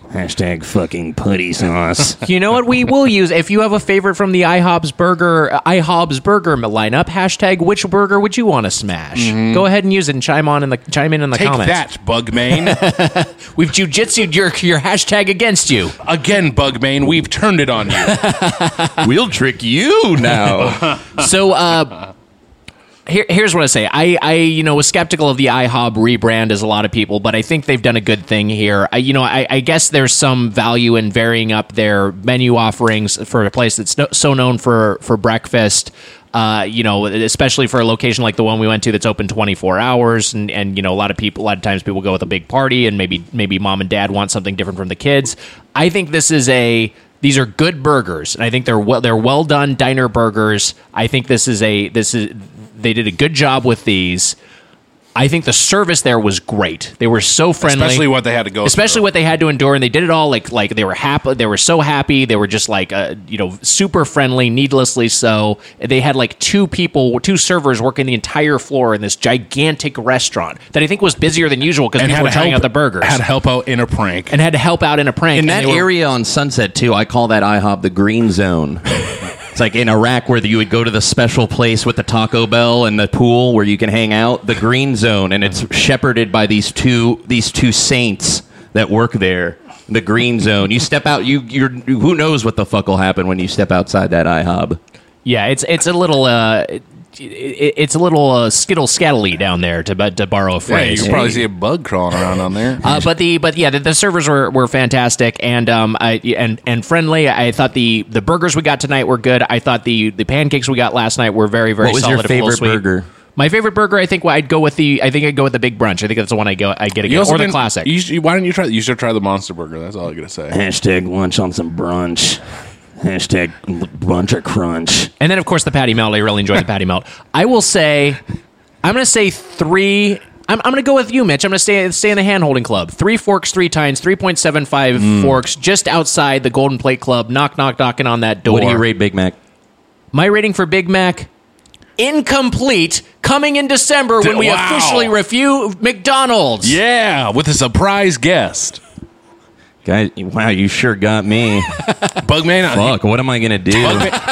Hashtag fucking putty sauce. You know what we will use? If you have a favorite from the IHOB's Burger lineup, hashtag which burger would you want to smash? Go ahead and use it and chime in in the Take comments. that, Bugmane. We've jujitsu'd your hashtag against you. Again, Bugmane, we've turned it on you. We'll trick you now. So, here's what I say. I was skeptical of the IHOB rebrand as a lot of people, but I think they've done a good thing here. I guess there's some value in varying up their menu offerings for a place that's so known for breakfast. Especially for a location like the one we went to that's open 24 hours, and a lot of times people go with a big party, and maybe mom and dad want something different from the kids. I think these are good burgers, and I think they're well done diner burgers. I think they did a good job with these. I think the service there was great. They were so friendly, Especially what they had to go especially through. what they had to endure, and they did it all like they were happy. They were so happy. They were just super friendly, needlessly so. They had like two servers working the entire floor in this gigantic restaurant that I think was busier than usual because people were trying out the burgers. Had to help out in a prank. In that area on Sunset too, I call that IHOB the green zone. It's like in Iraq where you would go to the special place with the Taco Bell and the pool where you can hang out, the green zone, and it's shepherded by these two saints that work there. The green zone. You step out, you're who knows what the fuck will happen when you step outside that IHOB. Yeah, it's a little skittle scattly down there to borrow a Yeah, phrase. you can probably see a bug crawling around on there. But the servers were fantastic and friendly. I thought the burgers we got tonight were good. I thought the pancakes we got last night were very, very solid. What was your favorite burger? My favorite burger, I think I'd go with the Big Brunch. I think that's the one I get again, or the classic. Why don't you try? You should try the Monster Burger. That's all I gotta say. Hashtag lunch on some brunch. Hashtag brunch or crunch. And then, of course, the patty melt. I really enjoyed the patty melt. I will say, I'm going to say 3. I'm going to go with you, Mitch. I'm going to stay in the hand-holding club. 3 forks, 3 tines, 3.75 forks, just outside the Golden Plate Club, knocking on that door. What do you rate Big Mac? My rating for Big Mac, incomplete, coming in December when we officially review McDonald's. Yeah, with a surprise guest. Guys, wow, you sure got me. Bugman. Fuck, what am I going to do?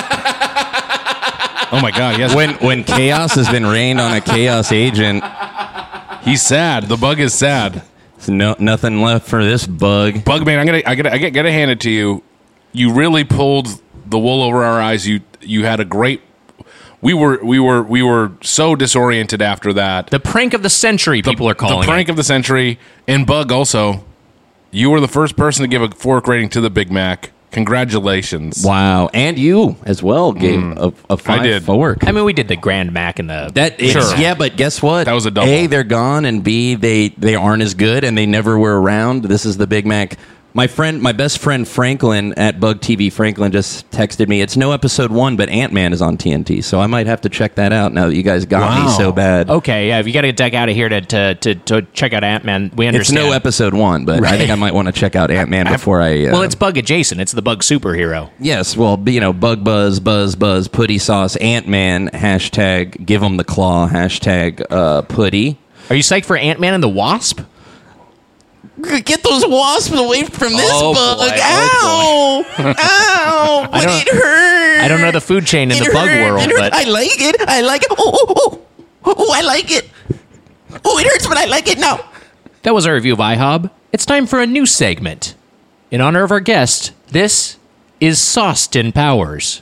Oh, my God, yes. When chaos has been rained on a chaos agent. He's sad. The bug is sad. There's nothing left for this bug. Bugman, I gotta hand it to you. You really pulled the wool over our eyes. You had a great... We were so disoriented after that. The prank of the century, people are calling it. The prank of the century. And Bug also... You were the first person to give a fork rating to the Big Mac. Congratulations. Wow. And you as well gave a 5 fork. I mean, we did the Grand Mac and the... Yeah, but guess what? That was a double. A, they're gone, and B, they aren't as good, and they never were around. This is the Big Mac. My best friend Franklin at Bug TV, Franklin just texted me. It's no episode 1, but Ant-Man is on TNT, so I might have to check that out now that you guys got me so bad. Okay, yeah, if you got to get Deck out of here to check out Ant-Man, we understand. It's no episode 1, but I think I might want to check out Ant-Man before I... well, it's Bug adjacent. It's the Bug superhero. Yes, well, Bug Buzz, Putty Sauce, Ant-Man, hashtag give 'em the claw, hashtag putty. Are you psyched for Ant-Man and the Wasp? Get those wasps away from this bug. Boy. Ow! Ow! But it hurts. I don't know the food chain in the bug world, but... I like it. Oh, I like it. Oh, it hurts, but I like it now. That was our review of IHOB. It's time for a new segment. In honor of our guest, this is Sauceton Powers.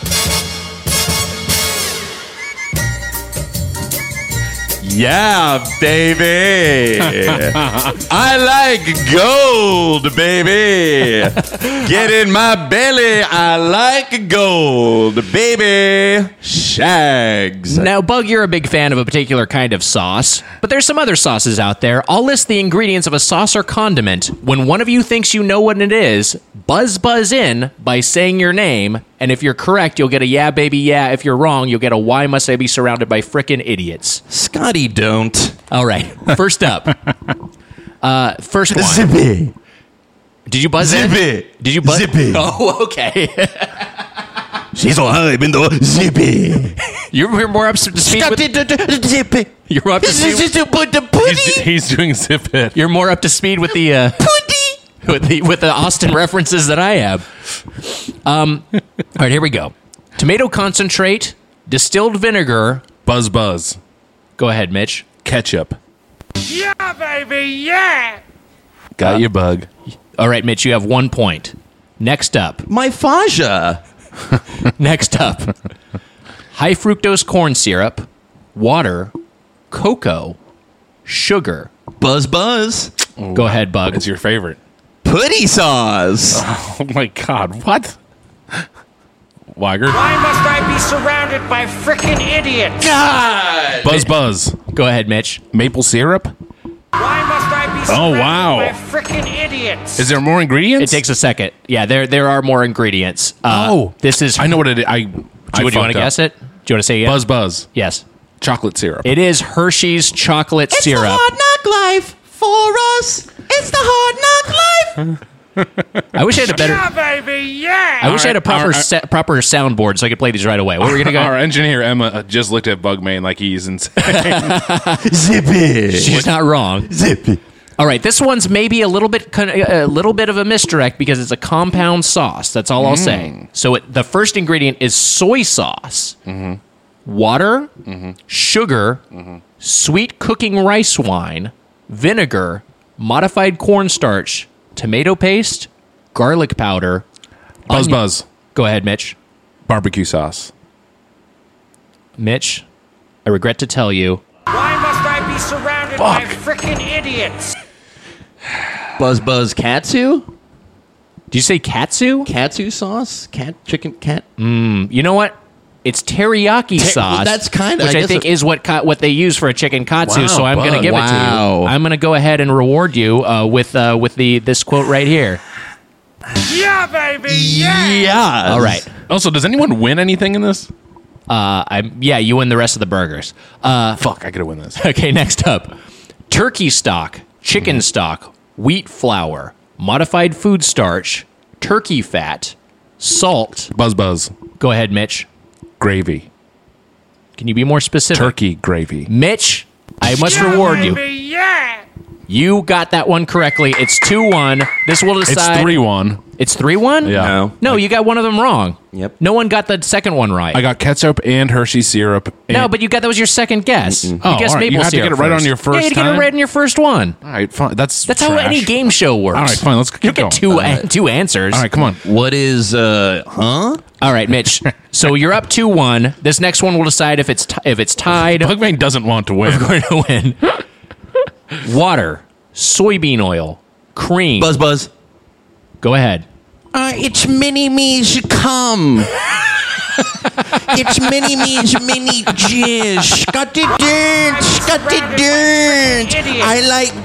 Yeah, baby. I like gold, baby. Get in my belly. I like gold, baby. Shags. Now, Bug, you're a big fan of a particular kind of sauce, but there's some other sauces out there. I'll list the ingredients of a sauce or condiment. When one of you thinks you know what it is, buzz in by saying your name, and if you're correct, you'll get a yeah, baby, yeah. If you're wrong, you'll get a why must I be surrounded by frickin' idiots. Scotty, don't. All right, first up. First one. Zippy. Did you buzz in? Zippy. Did you buzz? Zippy. Oh, okay. She's so high, in the zippy. You're more up to speed with... Zippy. You're up to speed... Put the putty. He's doing zip it. You're more up to speed with the... Putty. with the Austin references that I have. All right, here we go. Tomato concentrate, distilled vinegar. Buzz. Go ahead, Mitch. Ketchup. Yeah, baby, yeah! Got you, Bug. All right, Mitch, you have 1 point. Next up. My Faja. Next up. High fructose corn syrup, water, cocoa, sugar. Buzz. Go ahead, Bug. It's your favorite. Putty sauce. Oh my God! What? Wagger. Why must I be surrounded by frickin' idiots? God. Buzz. Go ahead, Mitch. Maple syrup. Why must I be surrounded by frickin' idiots? Is there more ingredients? It takes a second. Yeah, there are more ingredients. This is. I know what it is. Do you want to guess it? Do you want to say yes? Buzz. Yes. Chocolate syrup. It is Hershey's chocolate It's syrup. the hard knock life for us. It's the hard knock life. I wish I had a better. Yeah, baby, yeah! I wish I had a proper proper soundboard so I could play these right away. What were we gonna go? Our engineer Emma just looked at Bugman like he's insane. Zippy. She's not wrong. Zippy. All right, this one's maybe a little bit of a misdirect because it's a compound sauce. That's all I'll say. So the first ingredient is soy sauce, water, sugar, sweet cooking rice wine, vinegar, modified cornstarch, tomato paste, garlic powder. Buzz. Go ahead, Mitch. Barbecue sauce. Mitch, I regret to tell you. Why must I be surrounded by frickin' idiots? Buzz katsu? Did you say katsu? Katsu sauce? Chicken cat? You know what? It's teriyaki sauce. That's kind of, which I think is what they use for a chicken katsu. Wow, so I'm going to give it to you. I'm going to go ahead and reward you with this quote right here. Yeah, baby, yeah! Yeah. All right. Also, does anyone win anything in this? You win the rest of the burgers. Fuck, I gotta win this. Okay, next up, turkey stock, chicken stock, wheat flour, modified food starch, turkey fat, salt. Buzz. Go ahead, Mitch. Gravy. Can you be more specific? Turkey gravy. Mitch, I must reward you. Baby, yeah! You got that one correctly. It's 2-1. This will decide. It's 3-1. It's 3-1? Yeah. No, you got one of them wrong. Yep. No one got the second one right. I got ketchup and Hershey syrup. No, but that was your second guess. You Oh, guessed all right. maple You had to syrup get it right first. on your first Yeah, you had to get time? it right on your first one. All right, fine. That's how trash. any game show works. All right, fine. Let's keep You get two answers. All right, come on. What is, huh? All right, Mitch. So you're up 2-1. This next one will decide if it's tied. Bugman doesn't want to win. We're going to win. Water, soybean oil, cream. Buzz. Go ahead. It's mini-me's come. It's mini-me's mini jizz. Got to dance. I like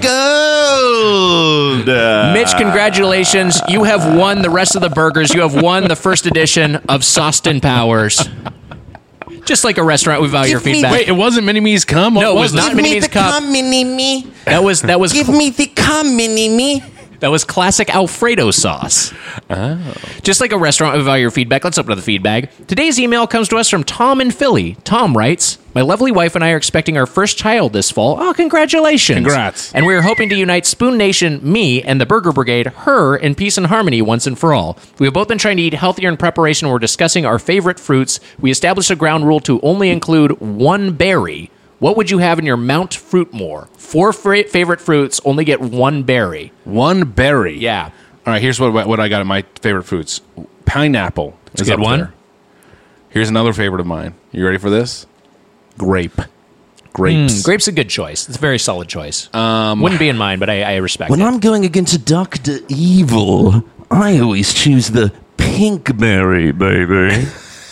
gold. Mitch, congratulations. You have won the rest of the burgers. You have won the first edition of Sawston Powers. Just like a restaurant, we value your feedback. Wait, it wasn't Mini-Me's cum? No, it was not Mini-Me's cup. Mini-me. That was Give me the cum, Mini-me. That was classic Alfredo sauce. Oh. Just like a restaurant, we value your feedback. Let's open up the feedback. Today's email comes to us from Tom in Philly. Tom writes, my lovely wife and I are expecting our first child this fall. Oh, congratulations. Congrats. And we are hoping to unite Spoon Nation, me, and the Burger Brigade, her, in peace and harmony once and for all. We have both been trying to eat healthier in preparation. We're discussing our favorite fruits. We established a ground rule to only include one berry. What would you have in your Mount Fruitmore? 4 favorite fruits, only get one berry. One berry? Yeah. All right, here's what I got in my favorite fruits. Pineapple. That's a good one. There. Here's another favorite of mine. You ready for this? Grape. Grapes. Grape's a good choice. It's a very solid choice. Wouldn't be in mine, but I respect When it. I'm going against Dr. Evil, I always choose the pink berry, baby.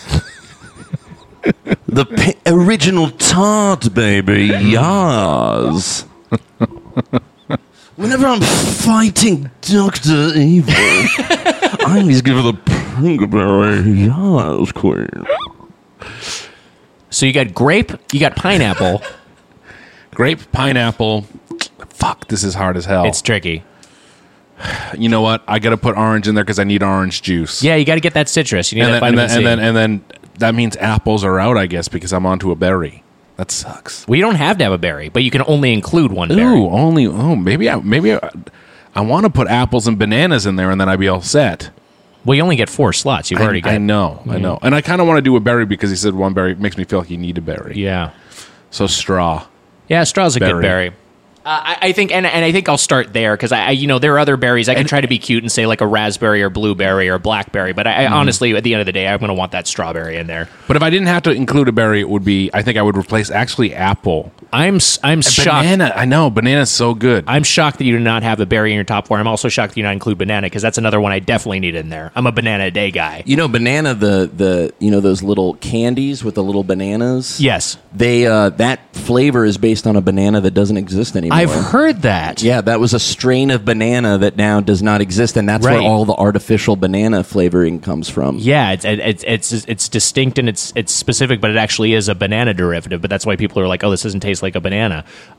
The original tart, baby. Yas. Whenever I'm fighting Dr. Evil, I always give her the pink berry. Yas, queen. So you got grape, you got pineapple. Grape, pineapple. Fuck, this is hard as hell. It's tricky. You know what? I got to put orange in there because I need orange juice. Yeah, you got to get that citrus. You need that vitamin C. And then that means apples are out, I guess, because I'm onto a berry. That sucks. Well, you don't have to have a berry, but you can only include one berry. Ooh, maybe I I want to put apples and bananas in there, and then I'd be all set. Well, you only get 4 slots. You've already got. I know. And I kind of want to do a berry because he said one berry makes me feel like you need a berry. Yeah. So straw. Yeah, straw's a Berry. good berry. I think, and I think I'll start there because there are other berries. I can try to be cute and say like a raspberry or blueberry or blackberry, but I honestly, at the end of the day, I'm going to want that strawberry in there. But if I didn't have to include a berry, it would be. I think I would replace actually apple. I'm shocked. Banana. I know banana's so good. I'm shocked that you do not have a berry in your top 4. I'm also shocked that you not include banana because that's another one I definitely need in there. I'm a banana a day guy. Banana, the those little candies with the little bananas. Yes, they that flavor is based on a banana that doesn't exist anymore. I've heard that. Yeah, that was a strain of banana that now does not exist, and that's Right. where all the artificial banana flavoring comes from. Yeah, it's distinct and it's specific, but it actually is a banana derivative. But that's why people are like, "Oh, this doesn't taste like a banana."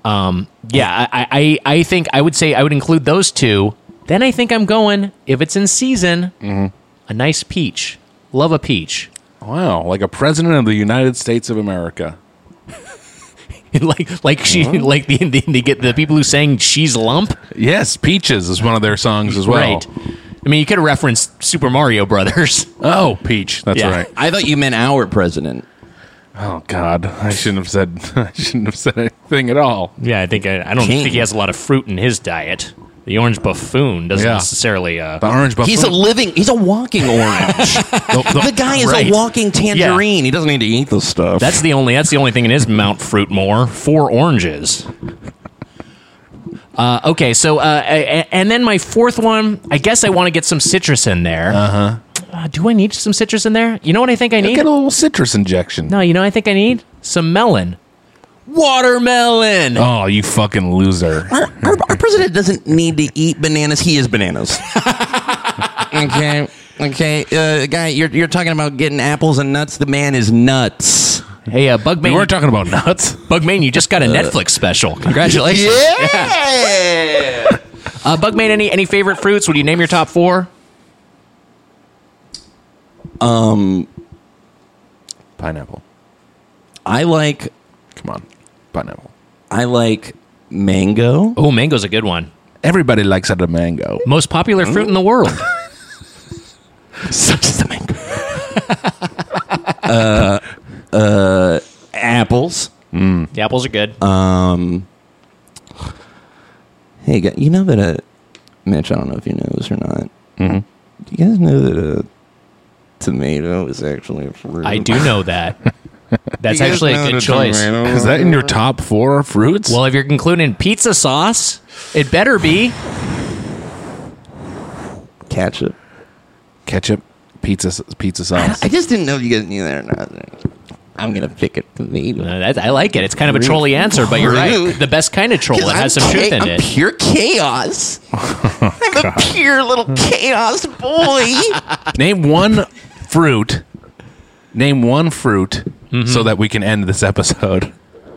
I think I would say I would include those 2. Then I think I'm going, if it's in season, a nice peach. Love a peach. Wow, like a president of the United States of America. like the people who sang "She's Lump." Yes, Peaches is one of their songs as well. Right. I mean, you could have referenced Super Mario Brothers. Oh, Peach. That's Yeah. right. I thought you meant our president. Oh God, I shouldn't have said. I shouldn't have said anything at all. Yeah, I think I don't think he has a lot of fruit in his diet. The orange buffoon doesn't necessarily. The orange buffoon. He's a walking orange. The guy is Right. a walking tangerine. He doesn't need to eat the stuff. That's the only thing in his Mount Fruitmore. 4 oranges. Okay, so and then my 4th one, I guess I want to get some citrus in there. Do I need some citrus in there? You know what I think I need? Get a little citrus injection. No, you know what I think I need? Some melon. Watermelon. Oh, you fucking loser. Our president doesn't need to eat bananas. He is bananas. Okay. Guy, you're talking about getting apples and nuts. The man is nuts. Hey, Bugman. We weren't talking about nuts. Bugman, you just got a Netflix special. Congratulations. Yeah. Bugman, any favorite fruits? Would you name your top 4? Pineapple. I like. Come on, pineapple. I like mango. Oh, mango's a good one. Everybody likes a mango. Most popular fruit in the world. Such as the mango. Apples. The apples are good. Hey, you know that Mitch, I don't know if you know this or not. Mm-hmm. Do you guys know that a tomato is actually a fruit? I do know that. That's You guys actually a know good the choice. tomato? Is that in your top 4 fruits? Well, if you're concluding pizza sauce, it better be. Ketchup. Pizza sauce. I just didn't know if you guys knew that or not. I'm gonna pick a tomato. I like it. It's kind of a trolly answer, but you're right. The best kind of troll. It has some truth in I'm it. pure chaos. I'm a pure little chaos boy. Name one fruit so that we can end this episode.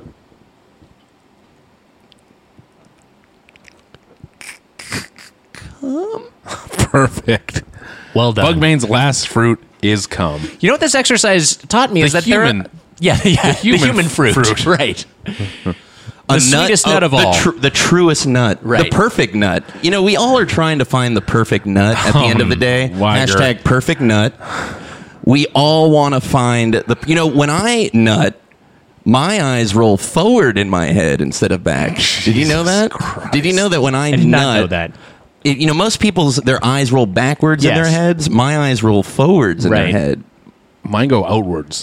Perfect. Well done. Bugman's last fruit is cum. You know what this exercise taught me is that there are, the human fruit. Right. The sweetest nut of all. The truest nut. Right. The perfect nut. You know, we all are trying to find the perfect nut at the end of the day. Hashtag perfect nut. We all want to find when I nut, my eyes roll forward in my head instead of back. Did you know that? Christ. Did you know that when I did nut, not know that. Most people's their eyes roll backwards in Yes. their heads. My eyes roll forwards in their Right. head. Mine go outwards.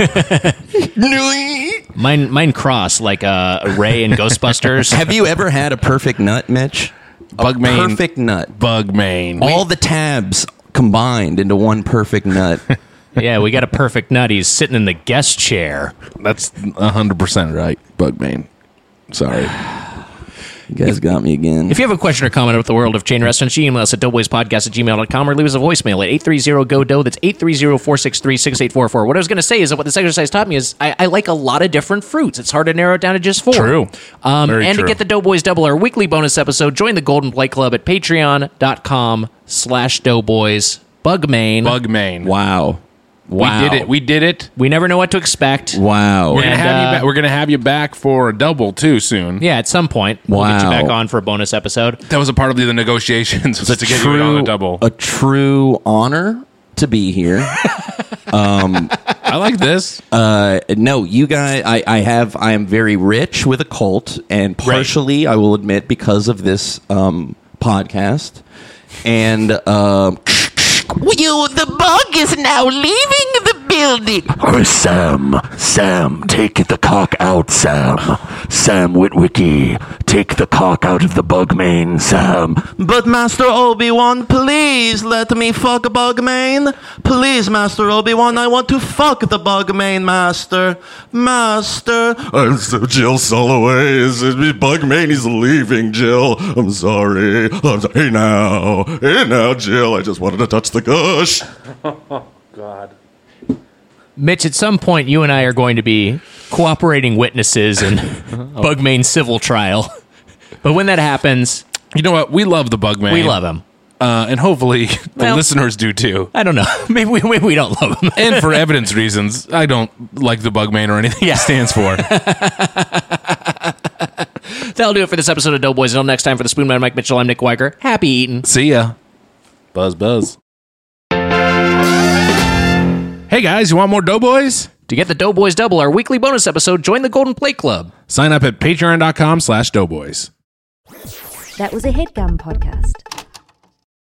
Mine cross like Ray in Ghostbusters. Have you ever had a perfect nut, Mitch? Bugman. Perfect nut. Bugman. All the tabs combined into one perfect nut. Yeah, we got a perfect nut. He's sitting in the guest chair. That's 100% right, Bugman. Sorry. You guys got me again. If you have a question or comment about the world of chain restaurants, email us at doughboyspodcast@gmail.com or leave us a voicemail at 830-GO-DOUGH. That's 830-463-6844. What I was going to say is that what this exercise taught me is I like a lot of different fruits. It's hard to narrow it down to just 4. True. Very and true. to get the Doughboys Double, our weekly bonus episode, join the Golden Plate Club at patreon.com/doughboys. Bugman. Bugman. Wow. Wow. We did it. We never know what to expect. Wow. We're gonna And, have you back. We're gonna have you back for a double too soon. Yeah, at some point we'll get you Wow. back on for a bonus episode. That was a part of the negotiations was to get you on a double. A true honor to be here. I like this. No, you guys, I am very rich with a cult, and partially, I will admit, because of this podcast. And the bug is now leaving the building. Oh, Sam, take the cock out, Sam. Sam Witwicky, take the cock out of the Bugmane, Sam. But Master Obi-Wan, please let me fuck Bugmane. Please, Master Obi-Wan, I want to fuck the Bugmane, Master. I'm so Jill Soloway Bugmane, he's leaving, Jill. I'm sorry. Hey now, Jill, I just wanted to touch the gush. Mitch, at some point, you and I are going to be cooperating witnesses in Bugmane's civil trial. But when that happens, You know what? We love the Bugman. we love him. And hopefully the Well- listeners do too. I don't know. Maybe we don't love him. And for evidence reasons, I don't like the Bugman or anything it stands for. That'll do it for this episode of Doughboys. Until next time, for the Spoonman, Mike Mitchell, I'm Nick Weicker. Happy eating. See ya. Buzz. Hey guys, you want more Doughboys? To get the Doughboys Double, our weekly bonus episode, join the Golden Plate Club. Sign up at patreon.com/doughboys. That was a HeadGum podcast.